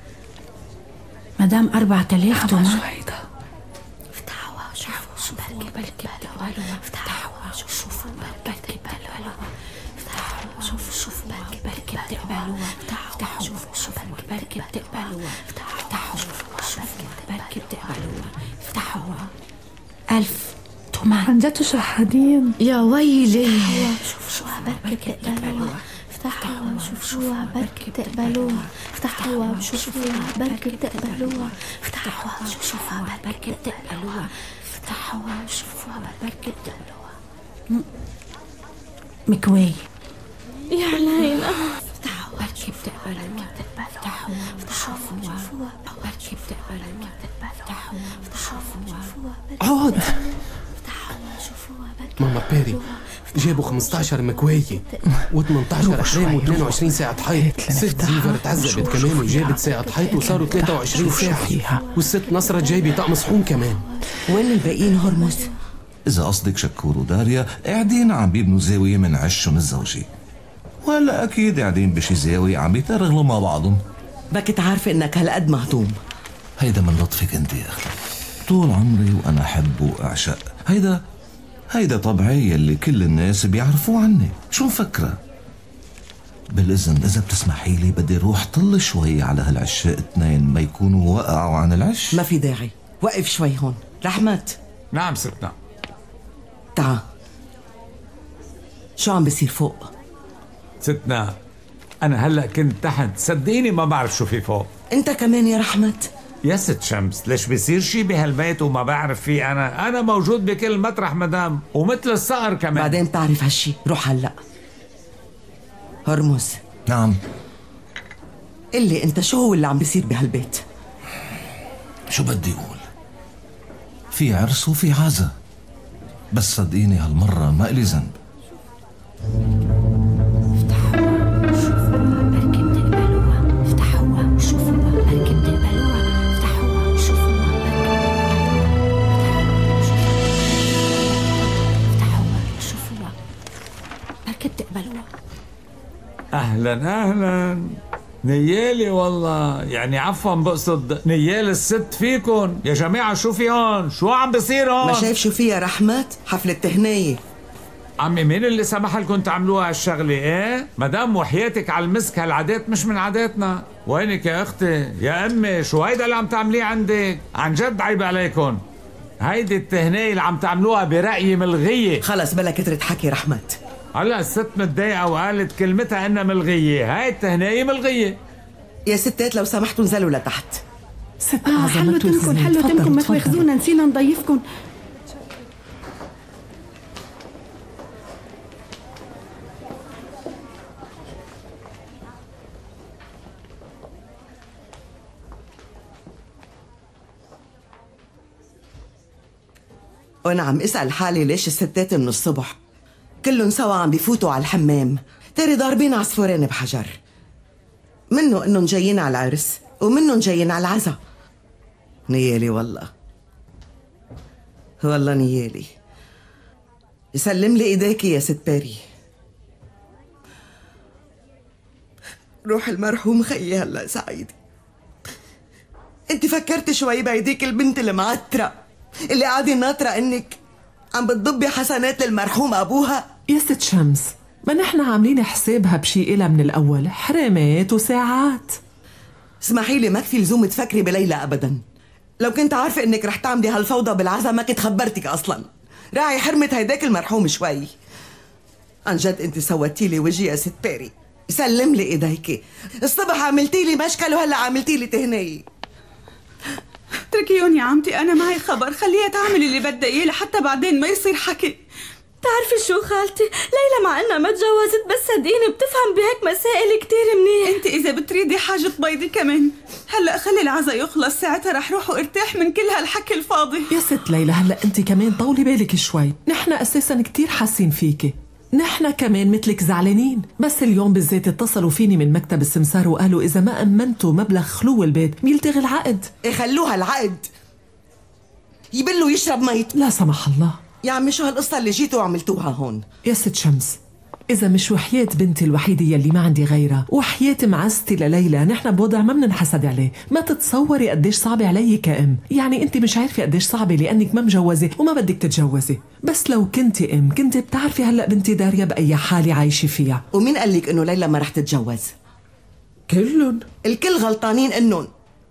مدام 4000 تومان. شو هيدا؟ افتحوا شوفوا بركي بتقبلوها. افتحوا شوفوا بركي بتقبلوها. افتحوا شوفوا بركي بتقبلوها. افتحوا شوفوا بركي بتقبلوها. افتحوا شوفوا بركي بتقبلوها. افتحوا 1000 تومان. عن جد شحادين يا ويلي. شوفوا بركي بتقبلوها. افتحوا شوفوا بركي بتقبلوها. افتحوا شوفوا بركي بتقبلوها. افتحوا شوفوا بركي بتقبلوها. افتحوا شوفوا بركي بتقبلوها. مكواي يا علينا. افتحوا بركي بتقبلوها. افتحوا شوفوا بركي بتقبلوها. افتحوا شوفوا عود. افتحوا شوفوا بركي. ماما بيري جابوا 15 مكواية و18 أحلام و22 ساعة حيط. ست زيفر تعذبت كمان وجابت ساعة حيط وصاروا 23 ساعة. والست نصرت جايبة طقم صحون كمان. وين الباقيين هرمز؟ إذا قصدك شكور وداريا قاعدين عم بيبنوا زاوية من عشهم الزوجي، ولا أكيد قاعدين بشي زاوية عم بيترغلوا مع بعضهم. ما كنت عارفة إنك هالقد مهضوم. هيدا من لطفك انت يا أختي، طول عمري وأنا أحب وأعشق. هيدا طبعي يلي كل الناس بيعرفوه عني. شو مفكرة؟ بالإذن إذا بتسمحي لي بدي روح طل شوي على هالعشاق اثنين ما يكونوا وقعوا عن العش. ما في داعي، وقف شوي هون. رحمت. نعم ستنا. تعال. شو عم بيصير فوق؟ ستنا أنا هلا كنت تحت، صدقيني ما بعرف شو في فوق. أنت كمان يا رحمت؟ يا ست شمس، ليش بيصير شي بهالبيت وما بعرف فيه؟ أنا موجود بكل مطرح مدام، ومثل الصقر كمان. بعدين بتعرف هالشي، روح هلا. هرمز. نعم. قلي أنت شو هو اللي عم بيصير بهالبيت؟ شو بدي أقول؟ في عرس وفي عزا، بس صدقيني هالمرة ما إلي ذنب. أهلا نيالي والله، يعني عفوا بقصد نيال الست فيكن يا جماعة. شو في هون؟ شو عم بصير هون؟ ما شايف شو في يا رحمت؟ حفلة تهنية. عمي مين اللي سمح لكم تعملوها هالشغلة؟ ايه؟ مدام وحياتك على المسك هالعادات مش من عاداتنا. وينك يا اختي؟ يا امي شو هيدا اللي عم تعمليه عندك؟ عن جد عيب عليكم. هيدي التهنية اللي عم تعملوها برأيي ملغية. خلص بلا كترة حكي رحمت. هلا الست متضايقة وقالت كلمتها انها ملغية. هاي التهنية ملغية. يا ستات لو سمحتوا انزلوا لتحت. ست حلوتنكم ما تواخذونا، نسينا نضيفكم. وانا عم اسأل حالي ليش الستات من الصبح كلهم سوا عم بيفوتوا على الحمام، تاري ضاربين عصفورين بحجر. منه انهم جايين على العرس ومنهم جايين على العزا. نيالي والله نيالي. يسلم لي ايديكي يا ست باري. روح المرحوم خيي هلا سعيدة. انت فكرت شوي بهديك البنت المعترة اللي قاعدة ناطرة انك عم بتضبي حسنات للمرحوم ابوها؟ يا ست شمس، ما نحن عاملين حسابها بشي إلها من الأول، حرامات وساعات. اسمحي لي، ما في لزوم تفكري بليلى أبدا. لو كنت عارفة إنك رح تعملي هالفوضى بالعزا ما كنت خبرتك أصلا. راعي حرمة هيداك المرحوم شوي. عن جد أنت سوتي لي وجهي يا ست باري. سلم لي إيديكي. الصبح عملتي لي مشكل وهلا عملتي لي تهنية. اتركيهم يا عمتي، أنا معي خبر، خليها تعمل اللي بدها إياه لحتى بعدين ما يصير حكي. بتعرفي شو خالتي، ليلى مع انها ما تجوزت بس صدقيني بتفهم بهيك مسائل كتير منيح. انت اذا بتريدي حاجة تبيضي كمان، هلا خلي العزا يخلص، ساعتها رح روح وارتاح من كل هالحكي الفاضي. يا ست ليلى هلا انت كمان طولي بالك شوي، نحن اساسا كتير حاسين فيكي، نحن كمان مثلك زعلانين، بس اليوم بالذات اتصلوا فيني من مكتب السمسار وقالوا اذا ما امنتوا مبلغ خلو البيت بيلتغي العقد. خلوها العقد يبلوا يشرب ميت. لا سمح الله يا عمي شو هالقصة اللي جيتوا وعملتوها هون؟ يا ست شمس، إذا مش وحياة بنتي الوحيدة يلي ما عندي غيرها وحياة معزتي لليلى، نحن بوضع ما بننحسد عليه. ما تتصوري قديش صعبة علي كأم، يعني أنت مش عارفة قديش صعبة لأنك ما مجوزة وما بدك تتجوزي. بس لو كنتي أم كنت بتعرفي هلأ بنتي داريا بأي حالة عايشة فيها. ومين قال لك إنه ليلى ما رح تتجوز؟ كلهم الكل غلطانين إنهم.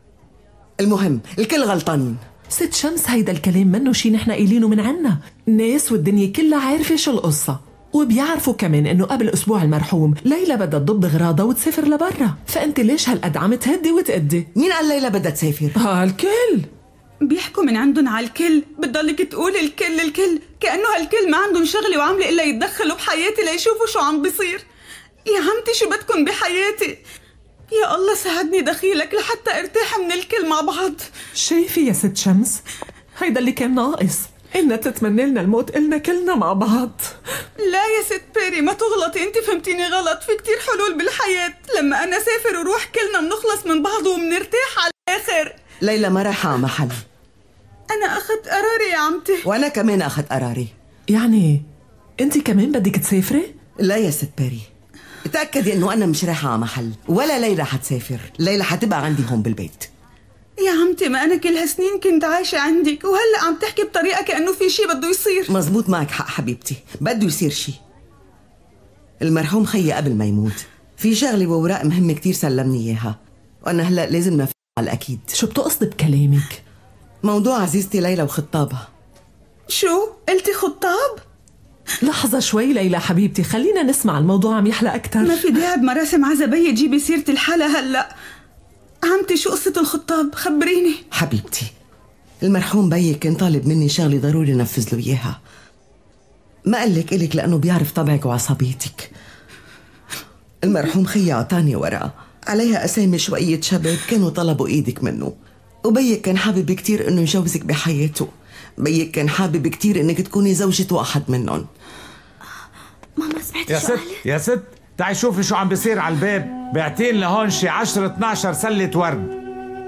المهم الكل غلطانين. ست شمس هيدا الكلام منه شي نحن قايلينه من عنا، الناس والدنيا كلها عارفة شو القصة، وبيعرفوا كمان انه قبل اسبوع المرحوم ليلى بدها تضب اغراضها وتسافر لبرا، فانت ليش هالقد عم تهدي وتأدي؟ مين قال ليلى بدها تسافر؟ الكل بيحكوا من عندهم على الكل، بتضلك تقول الكل كأنه هالكل ما عندهم شغلة وعاملة إلا يتدخلوا بحياتي ليشوفوا شو عم بيصير. يا عمتي شو بدكن بحياتي؟ يا الله ساعدني دخيلك لحتى ارتاح من الكل مع بعض. شايفي يا ست شمس، هيدا اللي كان ناقص، إنها تتمنى لنا الموت إلنا كلنا مع بعض. لا يا ست بيري ما تغلطي، انت فهمتيني غلط، في كتير حلول بالحياة، لما أنا سافر وروح كلنا بنخلص من بعض وبنرتاح على الآخر. ليلى ما رايحة على محل. أنا أخذت قراري يا عمتي. وأنا كمان أخذت قراري. يعني أنت كمان بدك تسافري؟ لا يا ست بيري، تأكدي إنه أنا مش رايحة على محل، ولا ليلى حتسافر، ليلى حتبقى عندي هون بالبيت. يا عمتي ما أنا كل هالسنين كنت عايشة عندك، وهلأ عم تحكي بطريقة كأنه في شي بده يصير. مزبوط، معك حق حبيبتي، بده يصير شي. المرحوم خيي قبل ما يموت في شغلة ووراق مهمة كتير سلمني إياها، وأنا هلأ لازم نفذها على الأكيد. شو بتقصدي بكلامك؟ موضوع عزيزتي ليلى وخطابها. شو؟ قلتي خطاب؟ لحظة شوي ليلى حبيبتي، خلينا نسمع، الموضوع عم يحلى أكتر. ما في داعي بمراسم عزبية تجيبي سيرة الحالة هلأ. عمتي شو قصة الخطاب؟ خبريني. حبيبتي المرحوم بيي كان طالب مني شغلة ضروري نفذ له إياها، ما قالك إلك لأنه بيعرف طبعك وعصبيتك. المرحوم خيي أعطاني ورقة عليها أسامي شوية شباب كانوا طلبوا إيدك منه، وبيك كان حابب كتير إنه يجوزك بحياته، بيك كان حابب كتير إنك تكوني زوجة واحد منهم. ماما سمعتي يا شو ست قال؟ يا ست تعي شوفي شو عم بيصير على الباب، بعتين لهون شي 10-12 سلة ورد.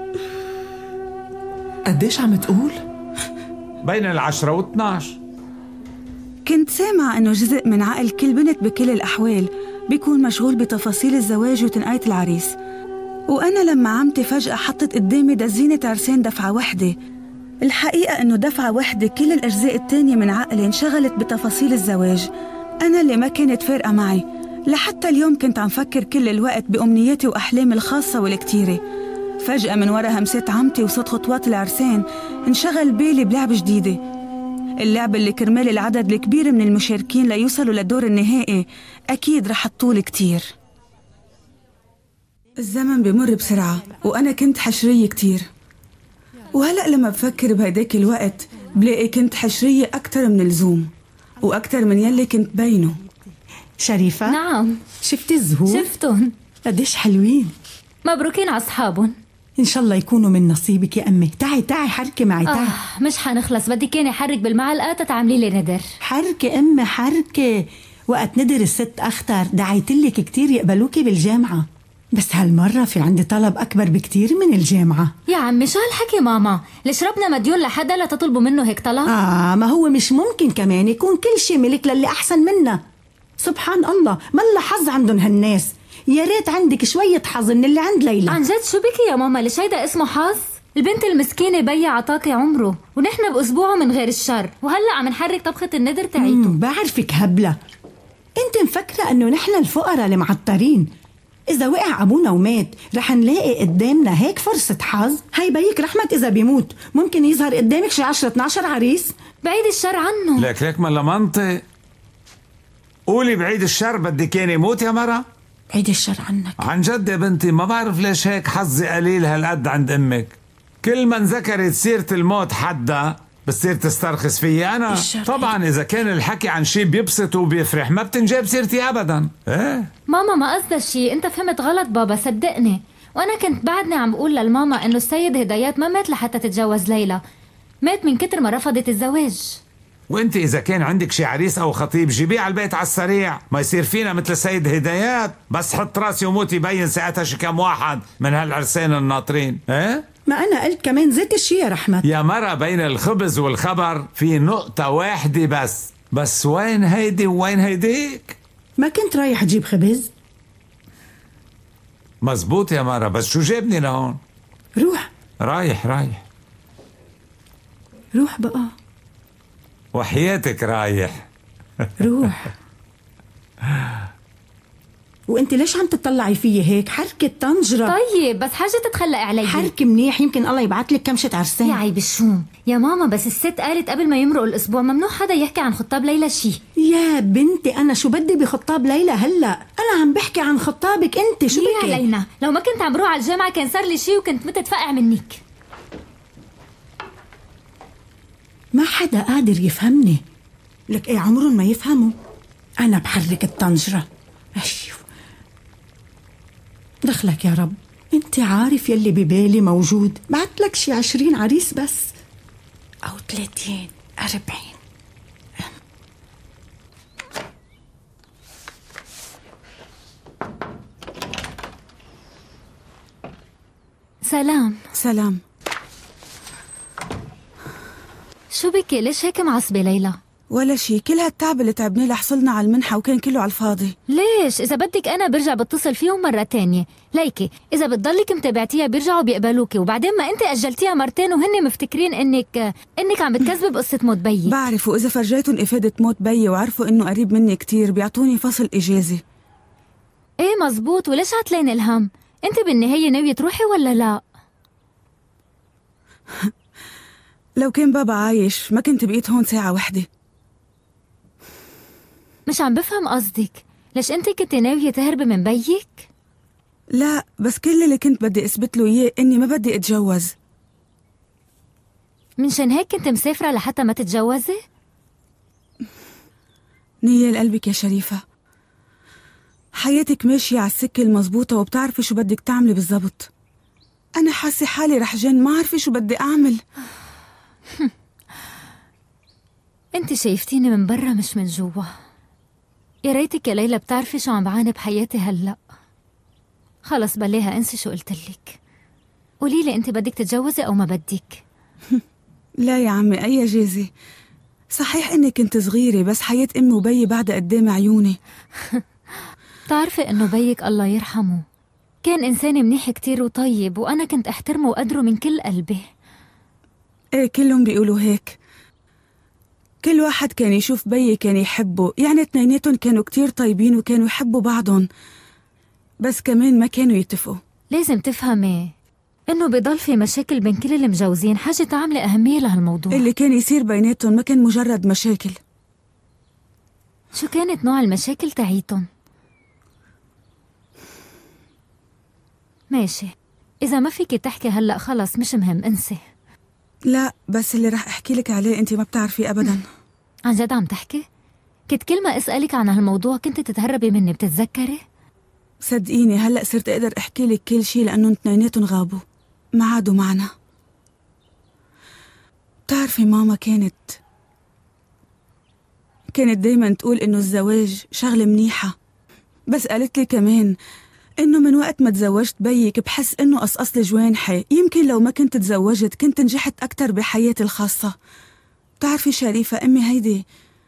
قديش عم تقول؟ بين 10 و12. كنت سامعة إنه جزء من عقل كل بنت بكل الأحوال بيكون مشغول بتفاصيل الزواج وتنقاية العريس، وأنا لما عمتي فجأة حطت قدامي دزينة عرسان دفعة وحدة، الحقيقة إنه دفعة وحدة كل الأجزاء التانية من عقلي انشغلت بتفاصيل الزواج، أنا اللي ما كانت فارقة معي. لحتى اليوم كنت عم فكر كل الوقت بأمنياتي وأحلامي الخاصة والكتيرة. فجأة من ورا همسات عمتي وصوت خطوات العرسان انشغل بالي بلعبة جديدة، اللعبة اللي كرمال العدد الكبير من المشاركين ليوصلوا للدور النهائي أكيد رح تطول كتير. الزمن بمر بسرعة وأنا كنت حشرية كتير، وهلأ لما بفكر بهداك الوقت بلاقي كنت حشرية أكتر من اللزوم وأكتر من يلي كنت بينه. شريفة؟ نعم. شفتي الزهور؟ شفتهم. قديش حلوين. مبروكين على أصحابهم. إن شاء الله يكونوا من نصيبك يا أمي. تعي حركي معي تعي. مش حنخلص، بدي كان أحرك بالمعلقة تتعملي لي ندر. حركي أمي حركي، وقت ندر الست أختر دعيتلك كتير يقبلوكي بالجامعة، بس هالمرة في عندي طلب أكبر بكتير من الجامعة. يا عمي شو هالحكي ماما؟ ليش ربنا مديون لحدا لا تطلبوا منه هيك طلب؟ ما هو مش ممكن كمان يكون كل شي ملك للي أحسن منا. سبحان الله، ما الله حظ عندهم هالناس. يا ريت عندك شوية حظ من اللي عند ليلى. عن جد شو بكي يا ماما؟ ليش هيدا اسمه حظ؟ البنت المسكينة بيا عطاكي عمره ونحن بأسبوعه من غير الشر، وهلأ عم نحرك طبخة الندر تعيته. بعرفك هبلة، انت مفكرة انه نحن الفقراء المعطرين إذا وقع أبونا ومات رح نلاقي قدامنا هيك فرصة حظ؟ هاي بيك رحمة إذا بيموت ممكن يظهر قدامك شي 10-12 عريس. بعيد الشر عنه. لك ما لا منطق. قولي بعيد الشر، بدي كان يموت يا مرة؟ بعيد الشر عنك. عن جد يا بنتي ما بعرف ليش هيك حظي قليل هالقد عند أمك. كل ما انذكرت سيرة الموت حدا بتصير تسترخص فيي أنا. طبعا إذا كان الحكي عن شيء بيبسط وبيفرح ما بتنجاب سيرتي أبدا. إيه؟ ماما ما قصدها شيء، أنت فهمت غلط بابا، صدقني. وأنا كنت بعدني عم بقول للماما إنه السيد هدايات ما مات لحتى تتجوز ليلى، مات من كتر ما رفضت الزواج. وانت اذا كان عندك شي عريس او خطيب جيبيه على البيت على السريع، ما يصير فينا مثل السيد هدايات بس حط راسي وموت يبين ساعتها شي كم واحد من هالعرسين الناطرين. ايه ما انا قلت كمان زيت الشي يا رحمت. يا مرة بين الخبز والخبر في نقطة واحدة بس وين هيدي وين هيديك؟ ما كنت رايح اجيب خبز؟ مزبوط يا مرة، بس شو جابني لهون؟ روح. رايح روح بقى. وحياتك رايح. روح. وانت ليش عم تطلعي فيي هيك؟ حركة طنجرة. طيب بس حاجة تتخلق علي. حركة منيح، يمكن الله يبعت لك كمشة عرسان. يا عيب الشوم يا ماما، بس الست قالت قبل ما يمرق الاسبوع ممنوع حدا يحكي عن خطاب ليلى شي. يا بنتي انا شو بدي بخطاب ليلى هلا؟ انا عم بحكي عن خطابك انت، شو بك؟ يا لينا لو ما كنت عم بروح على الجامعة كان صار لي شي وكنت متت فقع منك. ما حدا قادر يفهمني. لك ايه عمرهم ما يفهموا. انا بحرك الطنجرة. اشوف دخلك يا رب، انت عارف يلي ببالي موجود. بعت لك شي 20 عريس بس او 30 40. سلام. شو بكي؟ ليش هيك معصبة ليلى؟ ولا شي، كل هالتعب اللي تعبناه لحصلنا على المنحة وكان كله على الفاضي. ليش؟ إذا بدك أنا برجع بتصل فيهم مرة تانية. ليكي إذا بتضلك متابعتيها بيرجعوا بيقبلوكي، وبعدين ما أنت أجلتيها مرتين وهن مفتكرين إنك عم بتكذبي بقصة موت بيي. بعرف، وإذا فرجيتهم إفادة موت بيي وعرفوا إنه قريب مني كتير بيعطوني فصل إجازي. إيه مزبوط، وليش عتلين الهم؟ أنت بالنهاية ناوية تروحي ولا لا؟ لو كان بابا عايش ما كنت بقيت هون ساعة واحدة. مش عم بفهم قصدك، ليش انت كنت ناوية تهربي من بيك؟ لا، بس كل اللي كنت بدي اثبت له اياه اني ما بدي اتجوز. منشان هيك كنت مسافرة لحتى ما تتجوزي؟ نية لقلبك يا شريفة، حياتك ماشية على السكة المزبوطة وبتعرفي شو بدك تعملي بالضبط. أنا حاسة حالي رح جن، ما عارفة شو بدي أعمل. انت شايفتيني من برا مش من جوا. يا ريتك يا ليلى بتعرفي شو عم بعاني بحياتي هلأ. خلص بلاها، انسي شو قلتلك. قوليلي انت بدك تتجوزي أو ما بدك؟ لا يا عمي، أي جازي. صحيح إني كنت صغيرة بس حياة أمي وبيي بعدها قدام عيوني. بتعرفي إنه بيك الله يرحمه كان إنسان منيح كتير وطيب، وأنا كنت أحترمه وقدره من كل قلبي. إيه كلهم بيقولوا هيك. كل واحد كان يشوف بيي كان يحبه، يعني اثنيناتهم كانوا كتير طيبين وكانوا يحبوا بعضهم، بس كمان ما كانوا يتفقوا. لازم تفهمي إنه بيضل في مشاكل بين كل المجوزين، حاجة عاملة أهمية لهالموضوع. اللي كان يصير بيناتهم ما كان مجرد مشاكل. شو كانت نوع المشاكل تاعيتهم؟ ماشي، إذا ما فيكي تحكي هلأ خلص مش مهم، انسي. لا بس اللي رح أحكي لك عليه أنت ما بتعرفي أبدا. عن جد عم تحكي؟ كنت كل ما أسألك عن هالموضوع كنت تتهربي مني، بتتذكري؟ صدقيني هلأ صرت أقدر أحكي لك كل شي لأنهم اثنيناتهم غابوا، ما عادوا معنا. بتعرفي ماما كانت دايما تقول إنه الزواج شغلة منيحة، بس قالت لي كمان إنه من وقت ما تزوجت بيك بحس إنه قصقص لي جوانحي، يمكن لو ما كنت تزوجت كنت نجحت أكتر بحياتي الخاصة. بتعرفي شريفة أمي هيدي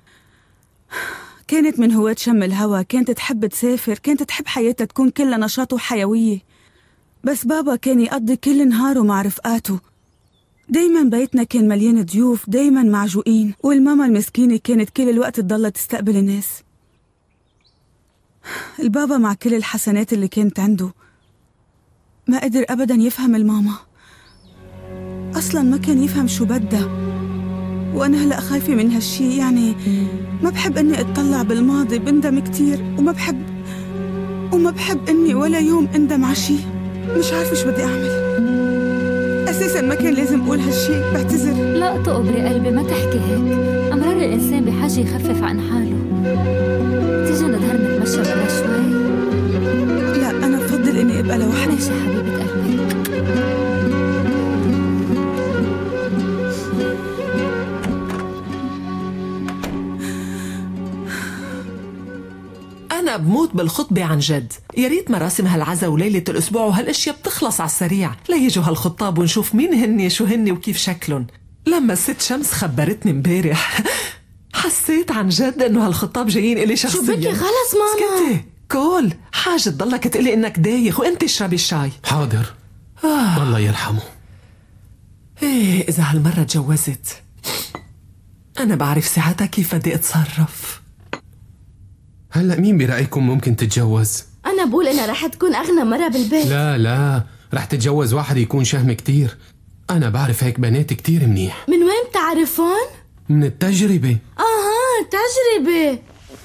كانت من هواة شم الهوا، كانت تحب تسافر، كانت تحب حياتها تكون كلها نشاط وحيوية. بس بابا كان يقضي كل نهاره مع رفقاته، دايما بيتنا كان مليان ضيوف، دايما معجوقين، والماما المسكينة كانت كل الوقت تضلها تستقبل الناس. البابا مع كل الحسنات اللي كانت عنده ما قدر أبدا يفهم الماما، أصلا ما كان يفهم شو بدها. وأنا هلأ خايفة من هالشي، يعني ما بحب أني أتطلع بالماضي، بندم كتير، وما بحب أني ولا يوم أندم عشي. مش عارفة شو بدي أعمل. أساسا ما كان لازم أقول هالشي، بعتذر. لا تقبري قلبي، ما تحكي هيك. أمرار الإنسان بحاجة يخفف عن حاله. تيجي نظهر نتمشى برا شوي؟ لا، أنا بفضل إني أبقى لوحدي. ماشي حبيبة قلبي. أنا بموت بالخطبة عن جد. يا ريت مراسم هالعزا وليلة الأسبوع وهالأشياء بتخلص على السريع، ليجوا هالخطاب ونشوف مين هني شو هني وكيف شكلن. لما الست شمس خبرتني امبارح حسيت عن جد إنه هالخطاب جايين إلي شخصيا. شو بكي؟ خلص ماما. سكتي كول، حاجة تضلك تقلي إنك دايخ وأنت اشربي الشاي. حاضر. الله يرحمه. إيه إذا هالمرة تجوزت أنا بعرف ساعتها كيف بدي أتصرف. هلأ مين برأيكم ممكن تتجوز؟ أنا بقول إنها رح تكون أغنى مرة بالبيت. لا رح تتجوز واحد يكون شهم كتير. أنا بعرف هيك بنات كتير منيح. من وين بتعرفون؟ من التجربة. تجربة.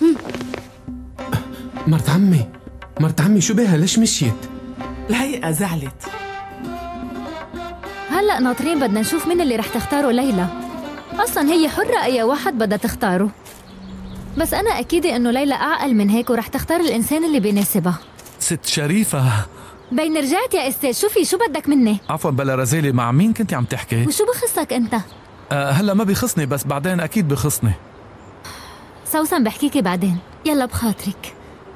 مرت عمي شو بها؟ ليش مشيت؟ الهيئة زعلت. هلأ ناطرين بدنا نشوف مين اللي رح تختاره ليلى. أصلا هي حرة أي واحد بدها تختاره، بس أنا أكيدة إنه ليلى أعقل من هيك ورح تختار الإنسان اللي بيناسبها. ست شريفة، بين رجعت يا أستاذ. شو بدك مني؟ عفوا بلا رزالة، مع مين كنتي عم تحكي؟ وشو بخصك أنت؟ هلا ما بخصني، بس بعدين أكيد بخصني. سوسن بحكيكي بعدين، يلا بخاطرك.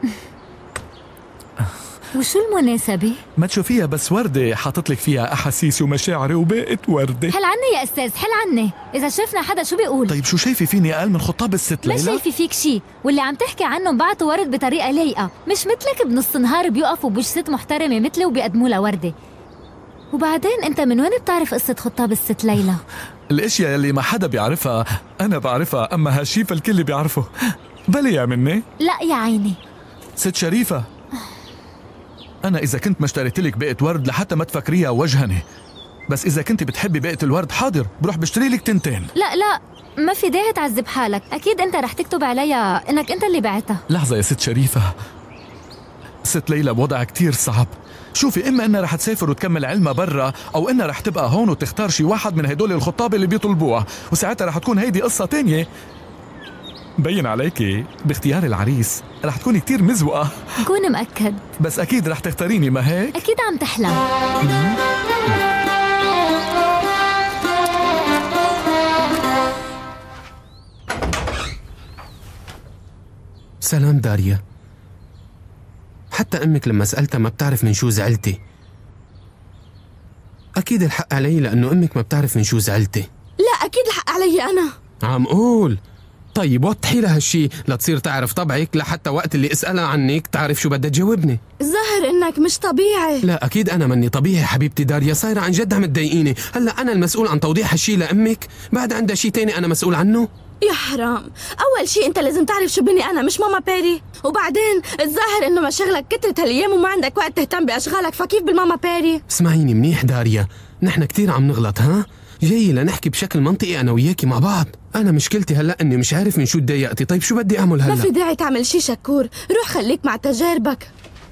وشو المناسبة؟ ما تشوفيها بس وردة حاطط لك فيها أحاسيسي ومشاعري وباقت وردة. حل عني يا أستاذ، حل عني. إذا شفنا حدا شو بيقول؟ طيب شو شايفي فيني أقل من خطاب الست ليلى؟ ما شايفي فيك شي، واللي عم تحكي عنهم بعتوا ورد بطريقة لايقة، مش مثلك بنص نهار بيوقفوا بوش ست محترمة مثلي وبيقدموا لها وردة. وبعدين أنت من وين بتعرف قصة خطاب الست ليلى؟ الأشياء اللي ما حدا بيعرفها أنا بعرفها، أما هالشي فالكل بيعرفه. بلي يا مني؟ لا يا عيني. ست شريفة، أنا إذا كنت ما اشتريتلك باقة ورد لحتى ما تفكريها وجهني، بس إذا كنت بتحبي باقة الورد حاضر بروح بشتري لك تنتين. لا ما في داعي تعذب حالك، أكيد أنت رح تكتب عليها إنك أنت اللي بعتها. لحظة يا ست شريفة، ست ليلى بوضع كتير صعب. شوفي، إما إنها رح تسافر وتكمل علمها برا، أو إنها رح تبقى هون وتختار شي واحد من هدول الخطاب اللي بيطلبوها، وساعتها رح تكون هيدي قصة تانية. بين عليكي باختيار العريس رح تكوني كتير مزوقة. كون مأكد. بس أكيد رح تختاريني، ما هيك؟ أكيد عم تحلم. سلام داريا. حتى أمك لما سألتها ما بتعرف من شو زعلتي. أكيد الحق علي لأنه أمك ما بتعرف من شو زعلتي. لا أكيد الحق علي أنا. عم قول. طيب وضحي لها هالشي لتصير تعرف طبعك، لحتى وقت اللي اسألها عنك تعرف شو بدها تجاوبني. الظاهر انك مش طبيعي. لا اكيد انا مني طبيعي حبيبتي داريا، صايرة عن جد عم تضايقيني. هلا انا المسؤول عن توضيح هالشي لامك، بعد عندها شي تاني انا مسؤول عنه. يا حرام، اول شي انت لازم تعرف شو بني انا مش ماما بيري، وبعدين الظاهر انه مشاغلك كترت هالايام وما عندك وقت تهتم باشغالك، فكيف بالماما بيري؟ اسمعيني منيح داريا، نحن كتير عم نغلط. ها جاي لنحكي بشكل منطقي انا وياكي مع بعض. انا مشكلتي هلا اني مش عارف من شو تضايقتي. طيب شو بدي اعمل هلا؟ ما في داعي تعمل شي شكور، روح خليك مع تجاربك.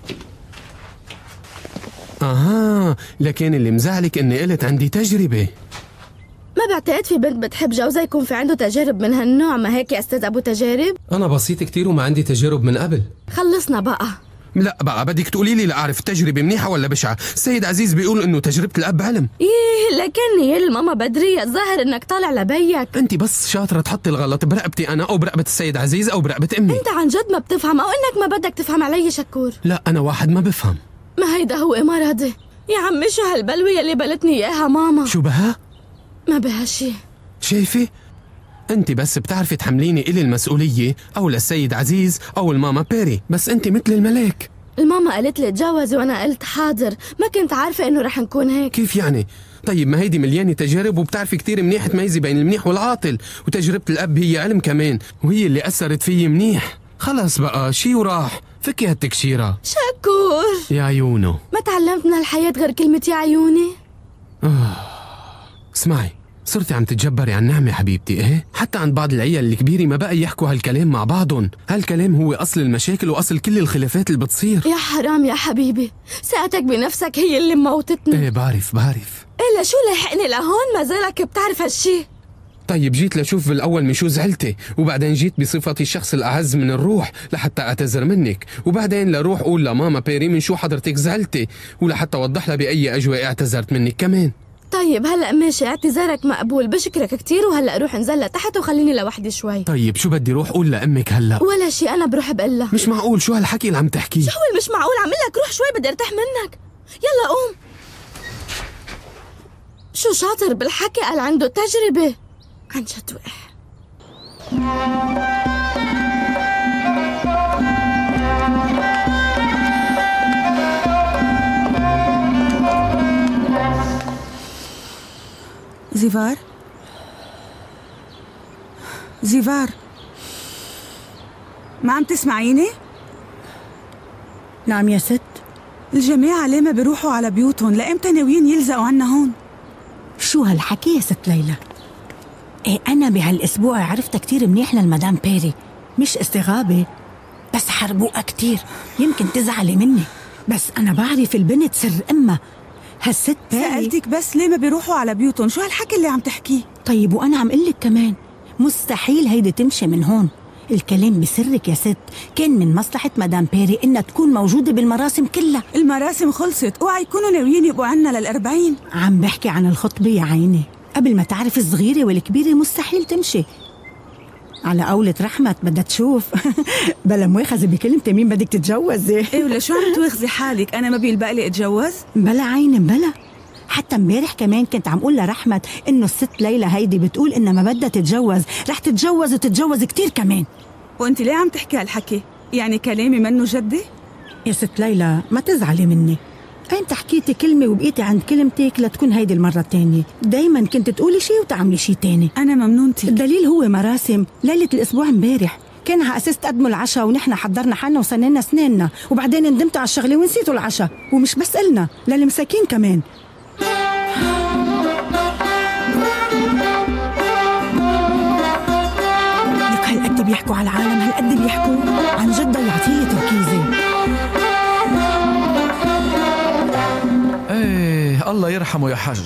لكن اللي مزعلك اني قلت عندي تجربة. ما بعتقد في بنت بتحب جوزها يكون في عنده تجارب من هالنوع، ما هيك يا استاذ ابو تجارب؟ انا بسيط كتير وما عندي تجارب من قبل. خلصنا بقى. لا بقى بدك تقولي لي لاعرف التجربة منيحة ولا بشعة. السيد عزيز بيقول انه تجربة الاب علم. لكن يا الماما بدرية، الظاهر انك طالع لبيك. انت بس شاطرة تحطي الغلط برقبتي انا او برقبة السيد عزيز او برقبة امي. انت عن جد ما بتفهم او انك ما بدك تفهم علي شكور؟ لا انا واحد ما بفهم. ما هيدا هو مرضي يا عمي. شو هالبلوية اللي بلتني اياها ماما؟ شو بها؟ ما بها شي. شايفة؟ انت بس بتعرفي تحمليني الي المسؤولية او للسيد عزيز او الماما بيري، بس انت مثل الملاك. الماما قالت لي اتجوز وانا قلت حاضر، ما كنت عارفة انه رح نكون هيك. كيف يعني؟ طيب ما هيدي مليانة تجارب وبتعرفي كتير منيح تميزي بين المنيح والعاطل، وتجربة الاب هي علم كمان وهي اللي اثرت فيي منيح. خلص بقى شي وراح، فكي هالتكشيرة. شكور يا عيونه، ما تعلمت من هالحياة غير كلمة يا عيوني. اسمعي، صرتي عم تتجبري عن نعمة حبيبتي، ايه؟ حتى عند بعض العيال الكبيرة ما بقى يحكوا هالكلام مع بعضهم. هالكلام هو أصل المشاكل وأصل كل الخلافات اللي بتصير. يا حرام يا حبيبي، ثقتك بنفسك هي اللي موتتني. ايه بعرف. إلا شو لحقني لهون ما زالك بتعرف هالشي؟ طيب جيت لشوف بالأول من شو زعلتي، وبعدين جيت بصفتي الشخص الأعز من الروح لحتى أعتذر منك، وبعدين لروح أقول لماما بيري من شو حضرتك زعلتي، ولحتى أوضح لها بأي أجواء اعتذرت منك كمان. طيب هلأ ماشي، اعتذارك مقبول، بشكرك كتير، وهلأ روح انزل لتحت وخليني لوحدي شوي. طيب شو بدي روح أقول لأمك هلأ؟ ولا شي، أنا بروح بقلها. مش معقول، شو هالحكي اللي عم تحكيه؟ شو هو مش معقول؟ عم لك روح شوي، بدي ارتاح منك. يلا قوم. شو شاطر بالحكي، قال عنده تجربة. عن جد وقع. زيفار ما عم تسمعيني؟ نعم يا ست. الجماعة ليه ما بيروحوا على بيوتهم؟ لإمتى ناويين يلزقوا عنا هون؟ شو هالحكي يا ست ليلى؟ ايه أنا بهالأسبوع عرفتها كتير منيح للمدام بيري، مش استغابة بس حربوقة كتير، يمكن تزعلي مني، بس أنا بعرف البنت سر أمها. هالست بيري. سألتك بس ليه ما بيروحوا على بيوتهم؟ شو هالحكي اللي عم تحكيه؟ طيب وأنا عم قلك كمان مستحيل هيدي تمشي من هون. الكلام بسرك يا ست، كان من مصلحة مدام بيري إنها تكون موجودة بالمراسم كلها. المراسم خلصت، اوعى يكونوا ناويين يبقوا عنا لل40. عم بحكي عن الخطبة يا عيني، قبل ما تعرف الصغيرة والكبيرة مستحيل تمشي. على قولة رحمت بدها تشوف بلا مواخذة بكلمتي مين بدك تتجوزي. ايه ولا شو عم تواخذي حالك؟ أنا ما بيلبق لي أتجوز؟ بلا عيني بلا. حتى امبارح كمان كنت عم قول لرحمت انه الست ليلى هيدي بتقول انها ما بدها تتجوز، رح تتجوز وتتجوز كتير كمان. وانت ليه عم تحكي هالحكي؟ يعني كلامي منه جدي؟ يا ست ليلى ما تزعلي مني، انت حكيتي كلمة وبقيتي عند كلمتك لتكون هيدي المرة التانية، دايما كنت تقولي شي وتعملي شي تاني. انا ممنونتك. الدليل هو مراسم ليلة الاسبوع امبارح، كان على اساس تقدموا العشاء ونحن حضرنا حالنا وسننا سنيننا، وبعدين ندمتوا على الشغلة ونسيتوا العشاء، ومش بس إلنا للمساكين كمان. لك هالقد بيحكوا على العالم، هالقد بيحكوا عن جد، ضيعتيلي تركيزي. ايه الله يرحمه يا حج،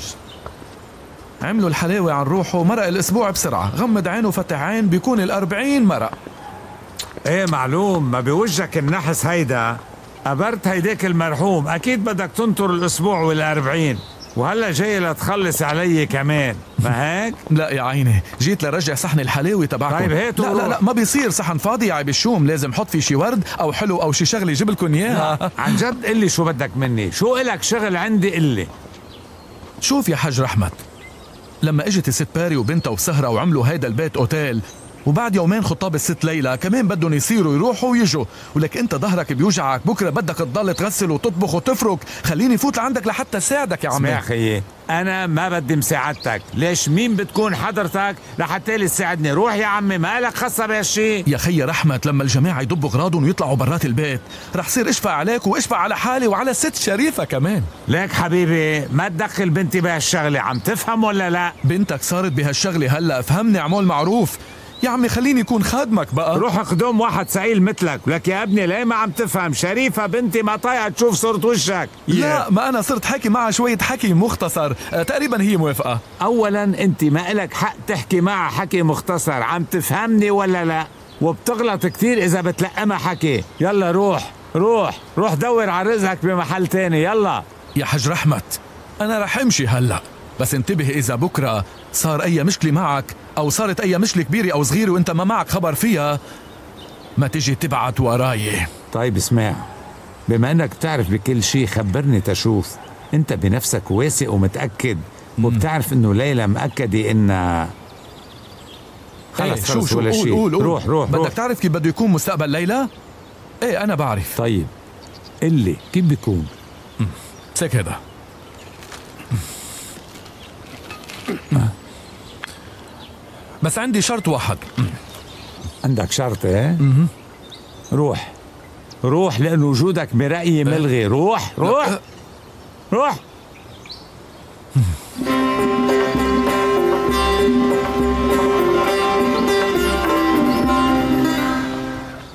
عملوا الحلاوة عن روحه، مرق الأسبوع بسرعة، غمض عين وفتح عين بيكون 40 مرق. ايه معلوم، ما بوجهك النحس هيدا، قبرت هيداك المرحوم، أكيد بدك تنطر الأسبوع وال40، وهلا جاي لتخلص علي كمان، ما هيك؟ لا يا عيني، جيت لرجع صحن الحلاوة تبعكم. طيب هيك لا ما بيصير صحن فاضي يا عيب الشوم، لازم حط فيه شي ورد أو حلو أو شي شغلة يجيب لكم إياها. عن جد قلي شو بدك مني، شو إلك شغل عندي قلي. شوف يا حج رحمت، لما اجت الست باري وبنتها وسهرة وعملوا هيدا البيت اوتيل، وبعد يومين خطاب الست ليلى كمان بدهم يصيروا يروحوا ويجوا، ولك انت ظهرك بيوجعك، بكره بدك تضل تغسل وتطبخ وتفرك، خليني فوت لعندك لحتى ساعدك يا عمي. اسمع خيي، انا ما بدي مساعدتك، ليش مين بتكون حضرتك لحتى لي تساعدني؟ روح يا عمي، مالك خاصة بهالشي. يا خيي رحمت، لما الجماعة يدبوا اغراضهم ويطلعوا برات البيت رح صير اشفع عليك واشفع على حالي وعلى ست شريفة كمان. ليك حبيبي ما تدخل بنتي بهالشغلة، عم تفهم ولا لا؟ بنتك صارت بهالشغلة هلا، افهمني عمول معروف يا عمي، خليني يكون خادمك بقى. روح اخدم واحد سعيل مثلك، لك يا ابني ليه ما عم تفهم؟ شريفة بنتي ما طايقة تشوف صورة وشك. لا ما انا صرت حكي معها شوية حكي مختصر، تقريبا هي موافقة. اولا انت ما إلك حق تحكي معها حكي مختصر، عم تفهمني ولا لا؟ وبتغلط كتير اذا بتلقمها حكي. يلا روح دور على رزقك بمحل تاني، يلا. يا حج رحمت انا رح امشي هلا، بس انتبه اذا بكره صار اي مشكله معك او صارت اي مشكله كبيره او صغيره وانت ما معك خبر فيها، ما تجي تبعت وراي. طيب اسمع، بما انك بتعرف بكل شيء خبرني تشوف، انت بنفسك واثق ومتاكد وبتعرف انه ليلى مأكده انها خلص شو ولا شيء؟ روح بدك تعرف كيف بده يكون مستقبل ليلى؟ ايه انا بعرف. طيب قلي كيف بيكون؟ سيك هذا بس عندي شرط واحد. عندك شرط ايه؟ روح لأن وجودك برأيي ملغي. روح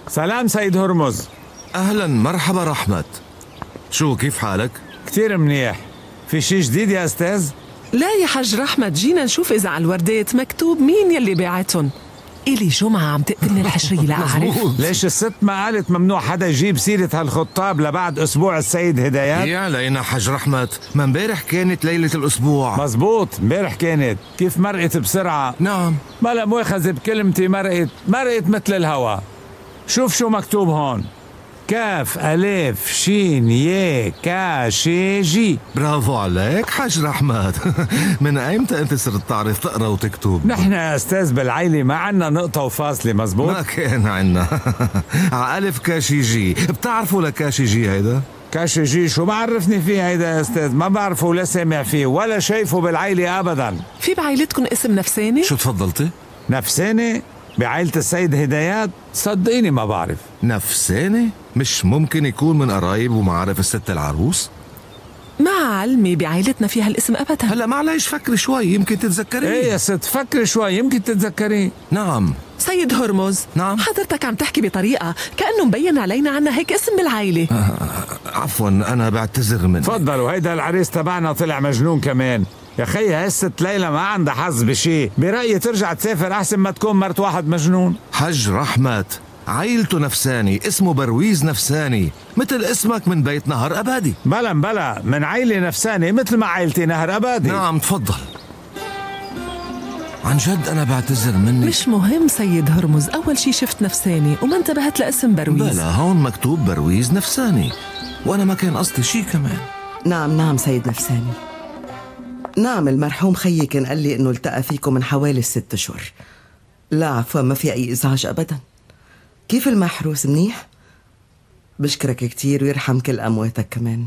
سلام سيد هرمز. أهلا مرحبا رحمت. شو كيف حالك؟ كتير منيح. في شي جديد يا أستاذ؟ لا يا حاج رحمت، جينا نشوف إذا على الوردات مكتوب مين يلي باعتهم. إلي جمعة عم تقتلني الحشرية لا أعرف. ليش الست ما قالت ممنوع حدا يجيب سيرة هالخطاب لبعد أسبوع السيد هدايات؟ يا علينا حاج رحمت، ما امبارح كانت ليلة الأسبوع. مزبوط، امبارح كانت. كيف مرقت بسرعة؟ نعم. بلا مؤاخذة بكلمتي، مرقت مثل الهوا. شوف شو مكتوب هون: كاف ألف شين يه كا شي جي. برافو عليك حاج رحمت. من ايمتى انت صرت تعرف تقرا وتكتب؟ نحن يا استاذ بالعيلة ما عنا نقطة وفاصلة. مزبوط؟ ما كان عنا. عالف كاشي جي. بتعرفوا لكاشي جي هيدا؟ كاشي جي شو بعرفني فيه هيدا يا استاذ؟ ما بعرفه ولا سامع فيه ولا شايفه بالعيلة ابدا. في بعيلتكم اسم نفساني؟ شو تفضلتي؟ نفساني؟ بعيلة السيد هدايات؟ صدقيني ما بعرف. نفساني؟ مش ممكن يكون من قرايب ومعارف الست العروس؟ مع علمي بعائلتنا فيها الاسم ابدا. هلا معلش فكري شوي يمكن تتذكريه. ايه يا ست فكري شوي يمكن تتذكريه. نعم. سيد هرمز. نعم. حضرتك عم تحكي بطريقة كأنه مبين علينا عنا هيك اسم بالعائلة. عفوا أنا بعتذر منك. تفضلوا. هيدا العريس تبعنا طلع مجنون كمان. يا خي هاي الست ليلى ما عندها حظ بشي. برأيي ترجع تسافر أحسن ما تكون مرت واحد مجنون. حج رحمت عيلته نفساني، اسمه برويز نفساني، مثل اسمك من بيت نهر أبادي. بلا من عيلة نفساني مثل ما عيلتي نهر أبادي. نعم تفضل. عن جد أنا بعتذر منك. مش مهم سيد هرمز، أول شي شفت نفساني وما انتبهت لاسم برويز. بلا هون مكتوب برويز نفساني وأنا ما كان قصدي شي كمان. نعم سيد نفساني. نعم المرحوم خيي كان قال لي إنه التقى فيكم من حوالي 6 أشهر. لا عفوا ما في أي إزعاج أبدا. كيف المحروس منيح؟ بشكرك كتير ويرحم كل أمواتك كمان.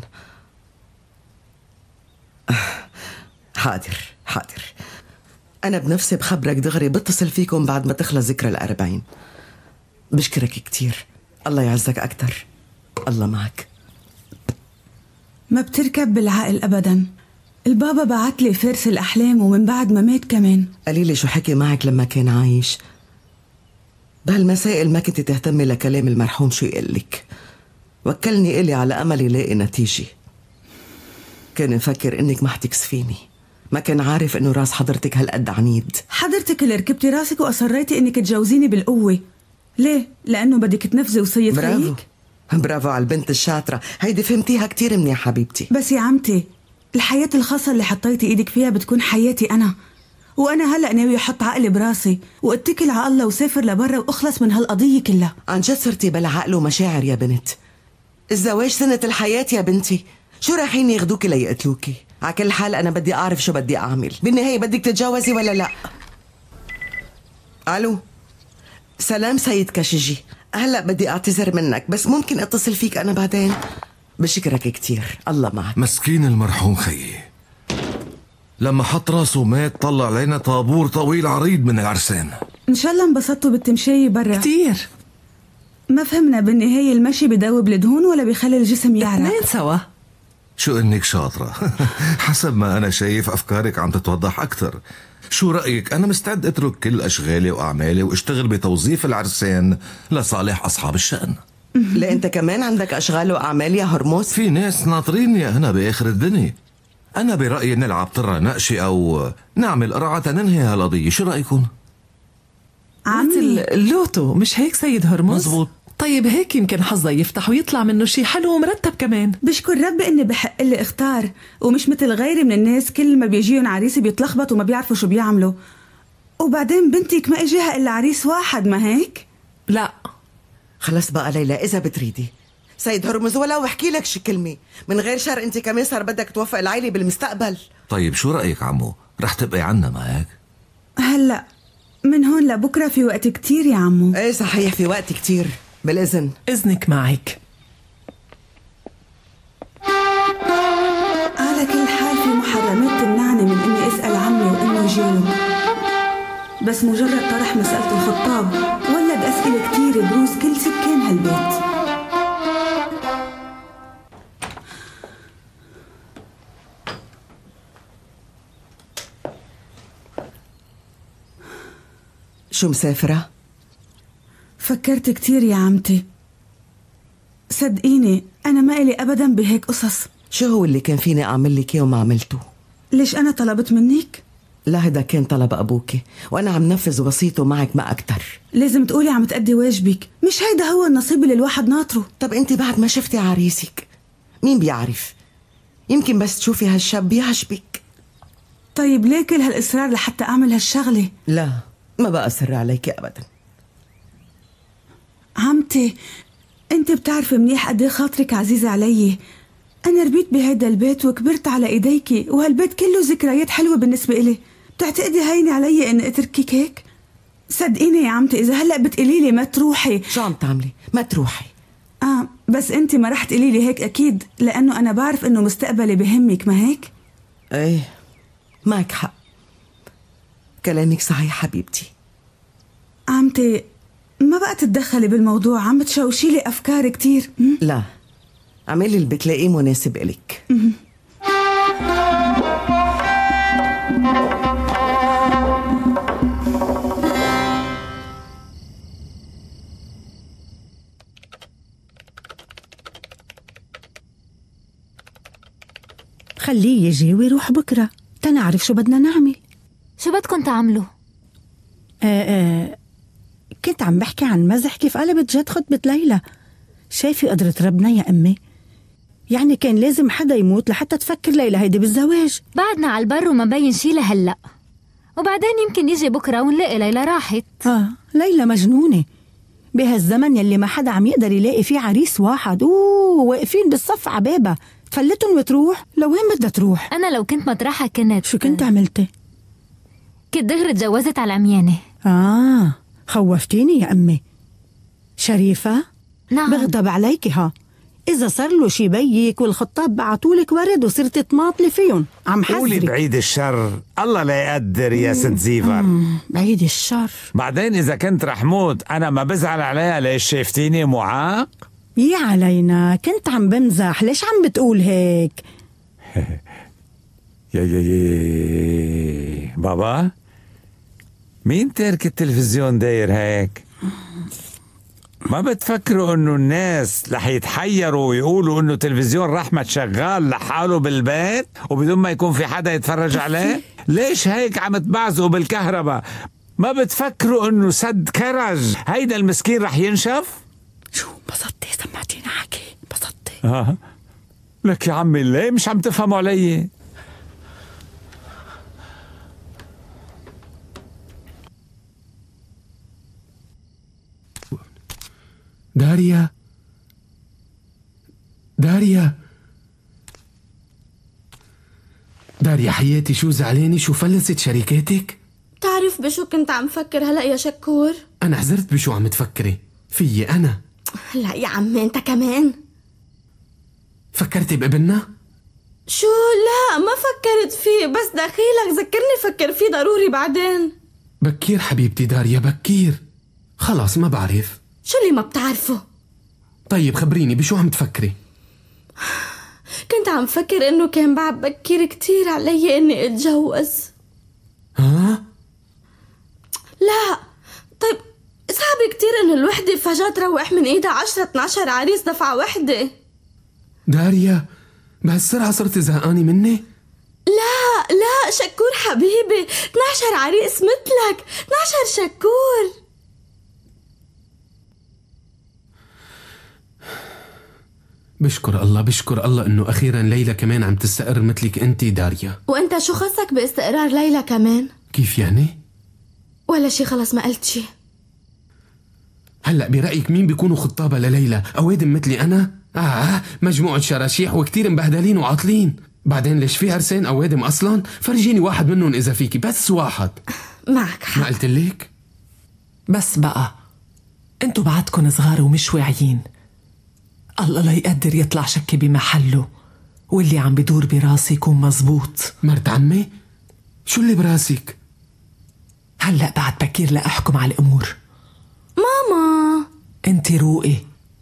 حاضر. أنا بنفسي بخبرك دغري، بتصل فيكم بعد ما تخلص ذكرى 40. بشكرك كتير، الله يعزك أكتر. الله معك. ما بتركب بالعقل أبدا. البابا بعت لي فارس الأحلام ومن بعد ما مات كمان. قليلي شو حكي معك لما كان عايش. بهالمسائل ما كنت تهتمي لكلام المرحوم شو يقلك. وكلني إلي على أمل يلاقي نتيجة. كان مفكر إنك ما حتكسفيني، ما كان عارف إنه راس حضرتك هالقد عنيد. حضرتك اللي ركبتي راسك وأصريتي إنك تجوزيني بالقوة. ليه؟ لأنه بدك تنفذي وصية خيك؟ برافو على البنت الشاطرة، هيدي فهمتيها كتير منيح حبيبتي. بس يا عمتي الحياة الخاصة اللي حطيتي إيدك فيها بتكون حياتي أنا، وأنا هلأ ناوي أحط عقلي براسي واتكل على الله وسافر لبرا وأخلص من هالقضية كلها. عن جد صرتي بلا عقل ومشاعر يا بنت. الزواج سنة الحياة يا بنتي، شو رايحين ياخدوكي ليقتلوكي؟ على كل حال أنا بدي أعرف شو بدي أعمل. بالنهاية بدك تتجوزي ولا لا؟ ألو، سلام سيد كاشيجي. هلأ بدي أعتذر منك بس ممكن أتصل فيك أنا بعدين؟ بشكرك كتير، الله معك. مسكين المرحوم خيي لما حط راسه مات طلع علينا طابور طويل عريض من العرسان. إن شاء الله انبسطتوا بالتمشية برا كتير. ما فهمنا بالنهاية المشي بدوب الدهون ولا بيخلي الجسم يعرق؟ اثنين سوا. شو إنك شاطرة. حسب ما أنا شايف أفكارك عم تتوضح أكثر. شو رأيك أنا مستعد أترك كل أشغالي وأعمالي واشتغل بتوظيف العرسان لصالح أصحاب الشأن. لا أنت كمان عندك أشغال وأعمال يا هرموز. في ناس ناطريني هنا بآخر الدنيا. أنا برأيي نلعب طرة نقشة أو نعمل قرعة ننهي هالقضية. شو رأيكم؟ عمي اللوتو مش هيك سيد هرمز؟ مزبوط. طيب هيك يمكن حظي يفتح ويطلع منه شي حلو ومرتب كمان. بشكر ربي اني بحق لي اختار ومش مثل غيري من الناس كل ما بيجيهم عريس بيتلخبطوا وما بيعرفوا شو بيعملوا. وبعدين بنتك ما اجيها الا عريس واحد، ما هيك؟ لا خلص بقى ليلى، اذا بتريدي سيد هرمز ولو احكي لك شي كلمه من غير شر، انت كمان صار بدك توفق العيله بالمستقبل. طيب شو رأيك عمو؟ رح تبقي عنا ما هيك؟ هلا من هون لبكره في وقت كتير يا عمو. ايه صحيح في وقت كتير. بالإذن. إذنك معك. على كل حال في محرمات تمنعني من إني أسأل عمي وإنه يجيله، بس مجرد طرح مسألة الخطاب ولد أسئلة كتير بروز كل سكان هالبيت. شو مسافرة؟ فكرت كتير يا عمتي، صدقيني أنا ما إلي أبدا بهيك قصص. شو هو اللي كان فيني أعمل لك وما عملته؟ ليش أنا طلبت منك؟ لا، هذا كان طلب أبوك وأنا عم نفذ وصيته معك ما أكتر. لازم تقولي عم تأدي واجبك، مش هيدا هو النصيب اللي الواحد ناطره. طب أنت بعد ما شفتي عريسك مين بيعرف، يمكن بس تشوفي هالشاب بيعجبك. طيب ليه كل هالإصرار لحتى أعمل هالشغلة؟ لا، ما بأصر عليك أبدا. عمتي أنت بتعرفي منيح قد ايه خاطرك عزيزة علي. أنا ربيت بهيدا البيت وكبرت على إيديكي، وهالبيت كله ذكريات حلوة بالنسبة إلي. بتعتقدي هيني علي إني أتركك هيك؟ صدقيني يا عمتي إذا هلأ بتقوليلي ما تروحي. شو عم تعملي؟ ما تروحي. بس أنت ما رح تقوليلي هيك أكيد، لأنه أنا بعرف إنه مستقبلي بهمك، ما هيك؟ إيه معك حق، كلامك صحيح حبيبتي. عمتي ما بقى تتدخلي بالموضوع، عم بتشوشيلي أفكار كتير. لا، اعملي اللي بتلاقيه مناسب إلك. خليه يجي ويروح بكرة تنعرف شو بدنا نعمل. شو بدكن تعملوا؟ كنت عم بحكي عن مزح كيف قلبت جد خطبة ليلى. شايفي قدرة ربنا يا أمي، يعني كان لازم حدا يموت لحتى تفكر ليلى هيدي بالزواج. بعدنا على البر وما مبين شي لهلأ، وبعدين يمكن يجي بكرة ونلاقي ليلى راحت. ليلى مجنونة بهالزمن يلي ما حدا عم يقدر يلاقي فيه عريس واحد. واقفين بالصف عبابة، تفلتن وتروح. لوين بدها تروح؟ أنا لو كنت مطرحها كنت شو كنت عملتي؟ كنت دغري تجوزت على العميانة. خوفتيني يا أمي. شريفة؟ نعم. بغضب عليكي إذا صار له شي بيك والخطاب بعتولك ورد وصرت تماطلي فيهم. عم حذرك. قولي بعيد الشر، الله لا يقدر يا ست زيفر. بعيد الشر. بعدين إذا كنت رح موت أنا ما بزعل عليها. ليش شايفتيني معاق؟ يا علينا، كنت عم بمزح. ليش عم بتقول هيك؟ يا بابا، مين تارك التلفزيون داير هيك؟ ما بتفكروا انه الناس رح يتحيروا ويقولوا انه تلفزيون رحمة شغال لحاله بالبيت وبدون ما يكون في حدا يتفرج عليه؟ ليش هيك عم تبعزقوا بالكهرباء؟ ما بتفكروا انه سد كرج هيدا المسكين رح ينشف؟ شو بسطتي؟ سمعتينا حكي بسطتي. لك يا عمي ليه مش عم تفهموا علي؟ داريا حياتي، شو زعلانة؟ شو فلست شركاتك؟ بتعرف بشو كنت عم فكر هلأ يا شكور؟ أنا حذرت بشو عم تفكري فيي أنا. لا يا عمي أنت كمان فكرتي بابننا؟ شو؟ لا ما فكرت فيه، بس دخيلك ذكرني فكر فيه ضروري بعدين. بكير حبيبتي داريا، بكير. خلاص ما بعرف. شو اللي ما بتعرفه؟ طيب خبريني بشو عم تفكري؟ كنت عم فكر انه كان بعد بكير كتير علي اني اتجوز. لا طيب صعب كتير انه الوحدة فجأة تروح من ايدها 10-12 عريس دفعة وحدة. داريا بهالسرعة صرت زهقانة مني؟ لا شكور حبيبي، 12 عريس مثلك، 12 شكور. بشكر الله انه اخيرا ليلى كمان عم تستقر مثلك انت داريا. وانت شو خصك باستقرار ليلى كمان؟ كيف يعني؟ ولا شي، خلص ما قلت شي. هلا برأيك مين بيكونوا خطابة لليلى؟ اوادم مثلي انا؟ مجموعة شراشيح وكتير مبهدلين وعاطلين. بعدين ليش في عرسين اوادم اصلا؟ فرجيني واحد منهم اذا فيكي، بس واحد. معك حق. ما قلت لك؟ بس بقى انتوا بعدكن صغار ومش واعيين. الله لا يقدر يطلع شكي بمحله، واللي عم بدور براسي يكون مزبوط. مرت عمي شو اللي براسك؟ هلأ بعد بكير لأحكم على الأمور. ماما انتي روقي.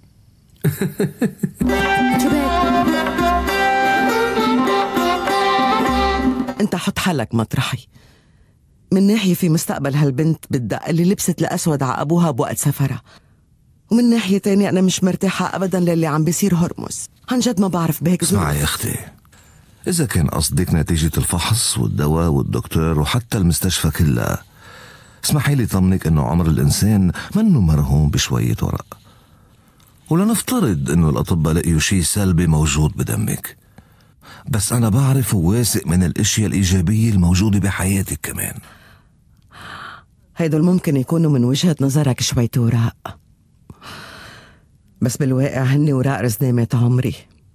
انت حط حالك مطرحي. من ناحية في مستقبل هالبنت بالدق اللي لبست الأسود على أبوها بوقت سفرها، ومن ناحية تانية أنا مش مرتاحة أبدا للي عم بيصير هرمز. عن جد ما بعرف بهيك ظروف. اسمعي يا أختي، إذا كان قصدك نتيجة الفحص والدواء والدكتور وحتى المستشفى كلها، اسمحي لي طمنك إنه عمر الإنسان منه مرهون بشوية ورق. ولنفترض إنه الأطباء لقيوا شيء سلبي موجود بدمك، بس أنا بعرف وواثق من الأشياء الإيجابية الموجودة بحياتك كمان. هيدول ممكن يكونوا من وجهة نظرك شوية وراق، بس بالواقع هن وراق رزنامات عمري.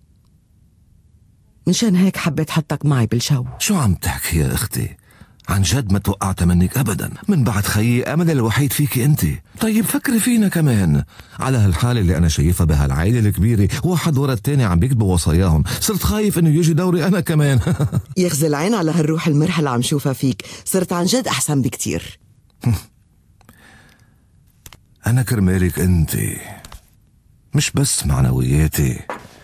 منشان هيك حبيت حطك معي بالشو. شو عم تحكي يا أختي؟ عن جد ما توقعت منك أبدا. من بعد خيي أمل الوحيد فيكي أنت. طيب فكري فينا كمان. على هالحالة اللي أنا شايفها بهالعائلة الكبيرة، واحد ورا التاني عم بيكتبوا وصاياهم، صرت خايف إنه يجي دوري أنا كمان. يخزي العين على هالروح المرحة اللي عم شوفها فيك، صرت عن جد أحسن بكتير. أنا كرمالك أنت، مش بس معنوياتي،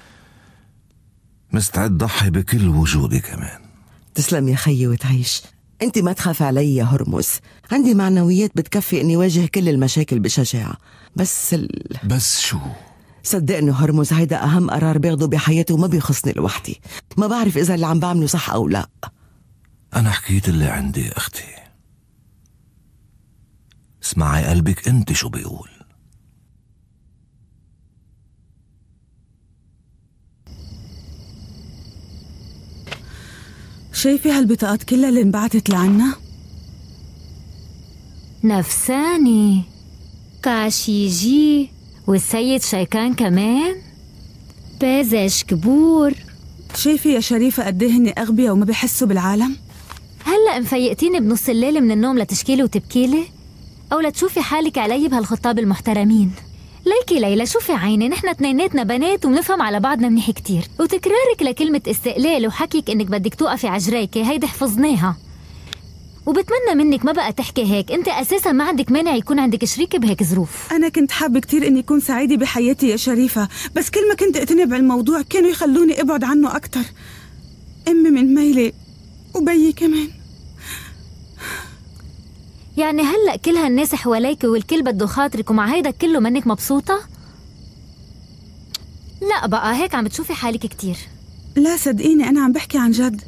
مستعد ضحي بكل وجودي كمان. تسلم يا خيي وتعيش. انت ما تخاف علي يا هرمز، عندي معنويات بتكفي اني واجه كل المشاكل بشجاعة. بس شو؟ صدقني هرمز، هيدا اهم قرار باخده بحياتي وما بيخصني لوحدي. ما بعرف اذا اللي عم بعمله صح او لا. انا حكيت اللي عندي يا اختي، اسمعي قلبك انت شو بيقول. شايفة هالبطاقات كلها اللي انبعتت لعنا؟ نفساني، كاشيجي، والسيد شيكان كمان، بازش كبور. شايفة يا شريفة قد ايه هن أغبياء وما بيحسوا بالعالم؟ هلأ مفيقتيني بنص الليل من النوم لتشكيلي وتبكيلي؟ أو لتشوفي حالك علي بهالخطاب المحترمين؟ ليكي ليلى، شوفي عيني، نحن اتنيناتنا بنات وبنفهم على بعضنا منيح كتير، وتكرارك لكلمة استقلال وحكيك انك بدك توقفي عجريكي هيدي حفظناها، وبتمنى منك ما بقى تحكي هيك. انت اساسا ما عندك مانع يكون عندك شريك بهيك ظروف. انا كنت حابة كتير اني اكون سعيدة بحياتي يا شريفة، بس كل ما كنت اقتنع بالموضوع كانوا يخلوني ابعد عنه اكتر. امي من ميلي وبيي كمان. يعني هلأ كل هالناس حواليك والكل بده خاطرك ومع هيدا كله منك مبسوطة؟ لا بقى هيك عم بتشوفي حالك كتير. لا صدقيني أنا عم بحكي عن جد.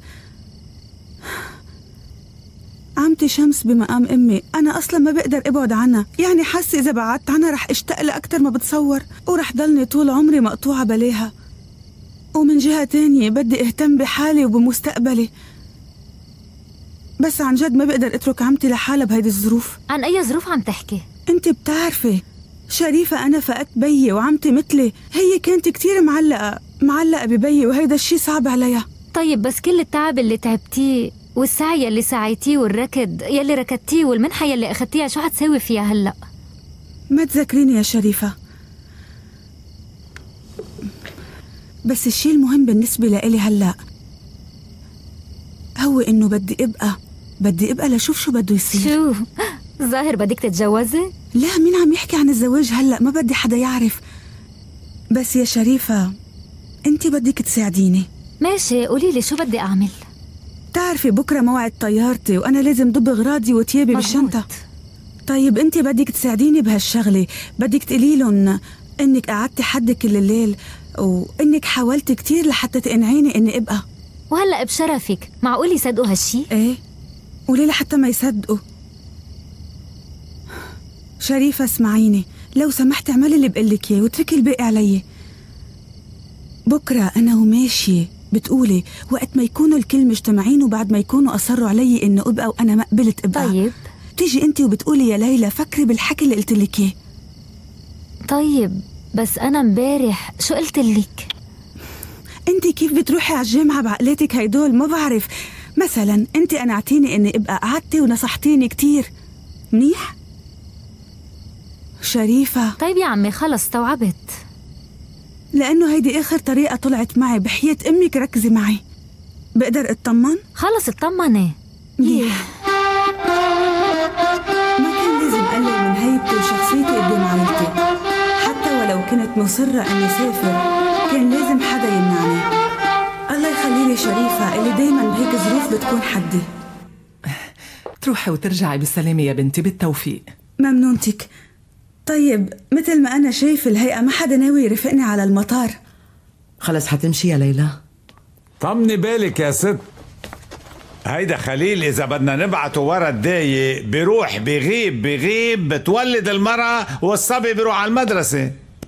عمتي شمس بمقام أمي، أنا أصلا ما بقدر أبعد عنها، يعني حاسة إذا بعدت عنها رح اشتاق لها أكتر ما بتصور، ورح ضلني طول عمري مقطوعة بلاها. ومن جهة تانية بدي اهتم بحالي وبمستقبلي، بس عن جد ما بقدر اترك عمتي لحالها بهيدي الظروف. عن اي ظروف عم تحكي؟ انت بتعرفي شريفة، انا فقدت بيي وعمتي مثلي، هي كانت كتير معلقة ببيي وهيدا الشي صعب عليها. طيب بس كل التعب اللي تعبتيه والسعي اللي سعيتيه والركض يلي ركضتيه والمنحة يلي اخدتيها شو حتساوي فيها هلأ؟ ما تذكريني يا شريفة، بس الشي المهم بالنسبة لإلي هلأ هو إنه بدي أبقى لشوف شو بده يصير. شو؟ ظاهر بدك تتجوزي؟ لا، مين عم يحكي عن الزواج هلأ؟ ما بدي حدا يعرف. بس يا شريفة أنت بدك تساعديني. ماشي، قوليلي شو بدي أعمل؟ تعرفي بكرة موعد طيارتي وأنا لازم ضب أغراضي وتيابي بالشنطة. طيب أنت بدك تساعديني بهالشغلة، بدك تقولي لهم إنك قعدتي حدك كل الليل وإنك حاولتي كتير لحتى تقنعيني إني أبقى. وهلأ بشرفك معقول يصدقوا هالشي؟ ايه، قولي لحتى ما يصدقوا. شريفة اسمعيني، لو سمحت اعملي اللي بقلك اياه واتركي الباقي علي. بكرة أنا وماشية بتقولي وقت ما يكونوا الكل مجتمعين وبعد ما يكونوا أصروا علي إنه أبقى وأنا ما قبلت أبقى. طيب تيجي أنت وبتقولي يا ليلى فكري بالحكي اللي قلتلك اياه. طيب بس أنا مبارح شو قلتلك؟ انت كيف بتروحي على الجامعة بعقلاتك هيدول؟ ما بعرف. مثلا انت قنعتيني اني ابقى قعدتي ونصحتيني كتير منيح شريفة. طيب يا عمي خلص استوعبت، لانه هيدي اخر طريقة طلعت معي. بحياة امك ركزي معي. بقدر اطمن؟ خلص اطمني. منيح. ما كان لازم اقلل من هيبتي وشخصيتي قدام عائلتي، حتى ولو كنت مصرة اني سافر كان لازم حدا يمنعني. الله يخليلي شريفة اللي دايما بهيك ظروف بتكون حدي. تروحي وترجعي بالسلامة يا بنتي، بالتوفيق. ممنونتك. طيب مثل ما أنا شايف الهيئة ما حدا ناوي يرافقني على المطار. خلص حتمشي يا ليلى؟ طمني بالك يا ست، هيدا خليل إذا بدنا نبعته ورا الدايق بيروح بغيب بتولد المرأة والصبي بيروح على المدرسة.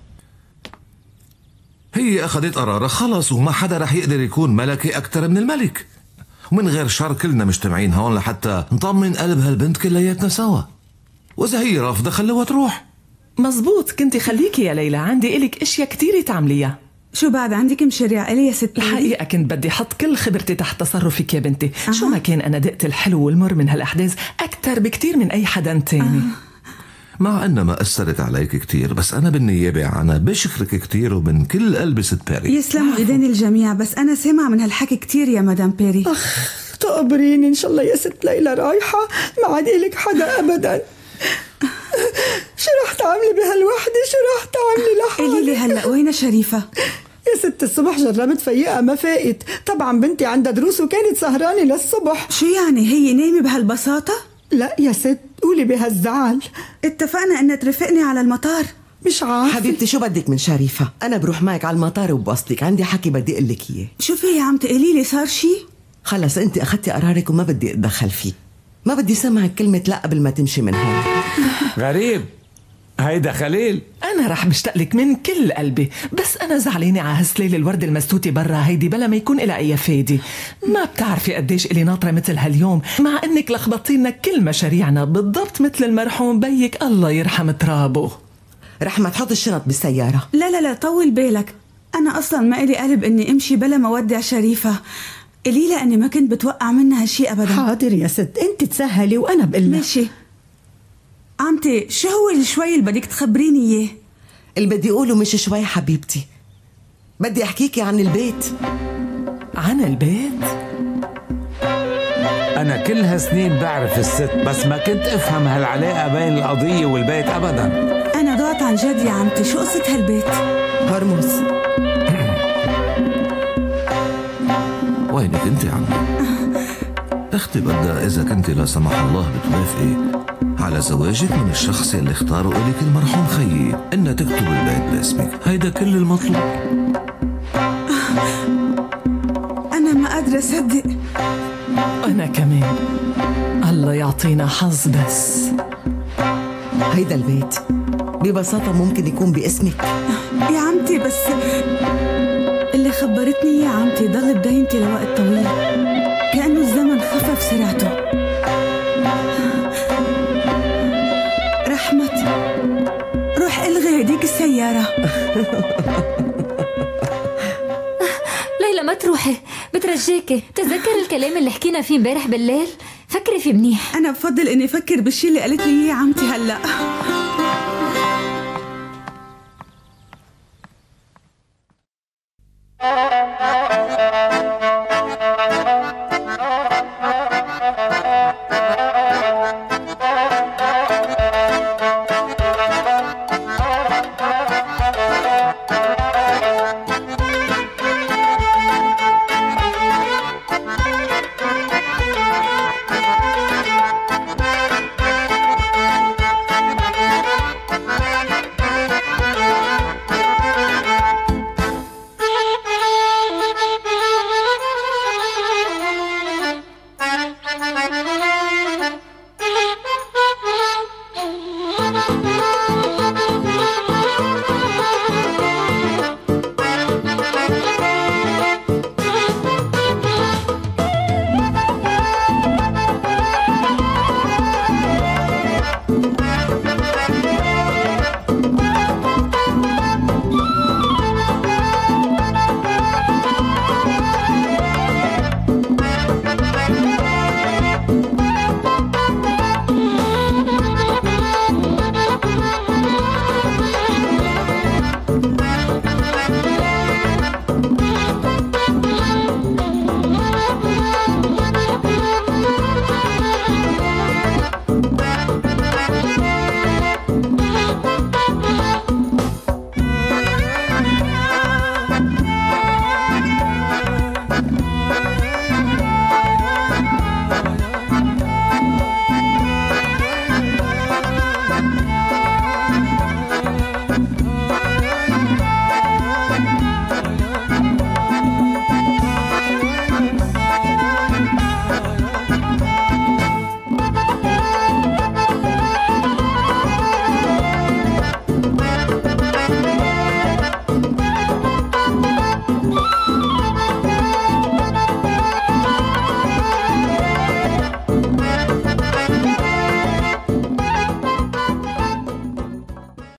هي أخذت قرارها خلص، وما حدا رح يقدر يكون ملكي أكتر من الملك. ومن غير شر كلنا مجتمعين هون لحتى نطمن قلب هالبنت كلياتنا سوا، وإذا هي رافضة خلوها تروح. مزبوط، كنتي خليكي يا ليلى، عندي إلك اشياء كتير تعمليها. شو بعد عندك مشاريع إلي يا ست؟ الحقيقة كنت بدي حط كل خبرتي تحت تصرفك يا بنتي. شو ما كان أنا دقت الحلو والمر من هالأحداث أكتر بكتير من أي حدا تاني. مع أنها ما أثرت عليك كتير، بس أنا بالنيابة عنها بشكرك كتير ومن كل قلبي ست بيري. يسلموا إيدين الجميع، بس أنا سامع من هالحكي كتير يا مدام بيري. تقبريني إن شاء الله يا ست ليلى رايحة، ما عاد إلك حدا أبدا. شو رح تعملي بهالوحدة؟ شو رح تعملي لحالك؟ قولي لي هلا وين شريفة؟ يا ست الصبح جربت فيقها ما فاقت، طبعا بنتي عندها دروس وكانت سهرانة للصبح. شو يعني هي نايمة بهالبساطة؟ لا يا ست، قولي بهالزعل. اتفقنا انها ترافقني على المطار. مش عارفة حبيبتي شو بدك من شريفة؟ أنا بروح معك على المطار وبوصلك، عندي حكي بدي أقول لك إياه. شوفي يا عم تقولي لي صار شي؟ خلص أنت أخذتي قرارك وما بدي أتدخل فيه، ما بدي سمعك كلمة لا قبل ما تمشي من هون. غريب، هيدا خليل. أنا رح بشتقلك من كل قلبي، بس أنا زعلانة على هالسليل الورد المستوتي برا هيدي بلا ما يكون إلها أي فايدة. ما بتعرفي قديش إلي ناطرة مثل هاليوم، مع إنك لخبطينا كل مشاريعنا بالضبط مثل المرحوم بيك الله يرحم ترابه. رح تحط الشنط بالسيارة. لا طول بالك، أنا أصلا ما إلي قلب إني أمشي بلا ما ودع شريفة. قليلة أني ما كنت بتوقع منها هالشي أبدا. حاضر يا ست، أنت تسهلي وأنا بقلها. ماشي. عمتي شو هو الشوي اللي بدك تخبريني إياه؟ اللي بدي أقوله مش شوي حبيبتي، بدي أحكيكي عن البيت. عن البيت؟ أنا كل هالسنين بعرف الست، بس ما كنت أفهم هالعلاقة بين القضية والبيت أبدا. أنا ضعت عن جد يا عمتي، شو قصة هالبيت؟ هرمز وينك انت عمي؟ اختي بدها اذا كنت لا سمح الله بتوافقي على زواجك من الشخص اللي اختاره لك المرحوم خيي، انها تكتب البيت باسمك، هيدا كل المطلوب. انا ما قادرة اصدق. انا كمان، الله يعطينا حظ. بس هيدا البيت ببساطة ممكن يكون باسمك يا عمتي. بس اللي خبرتني يا عمتي ضل بداينتي لوقت طويل، كأنه الزمن خفف سرعته. رحمت، روح الغي هديك السيارة. ليلى ما تروحي، بترجاكي تتذكر الكلام اللي حكينا فيه امبارح بالليل، فكري فيه منيح. أنا بفضل إني أفكر بالشي اللي قالت لي إياه عمتي هلأ.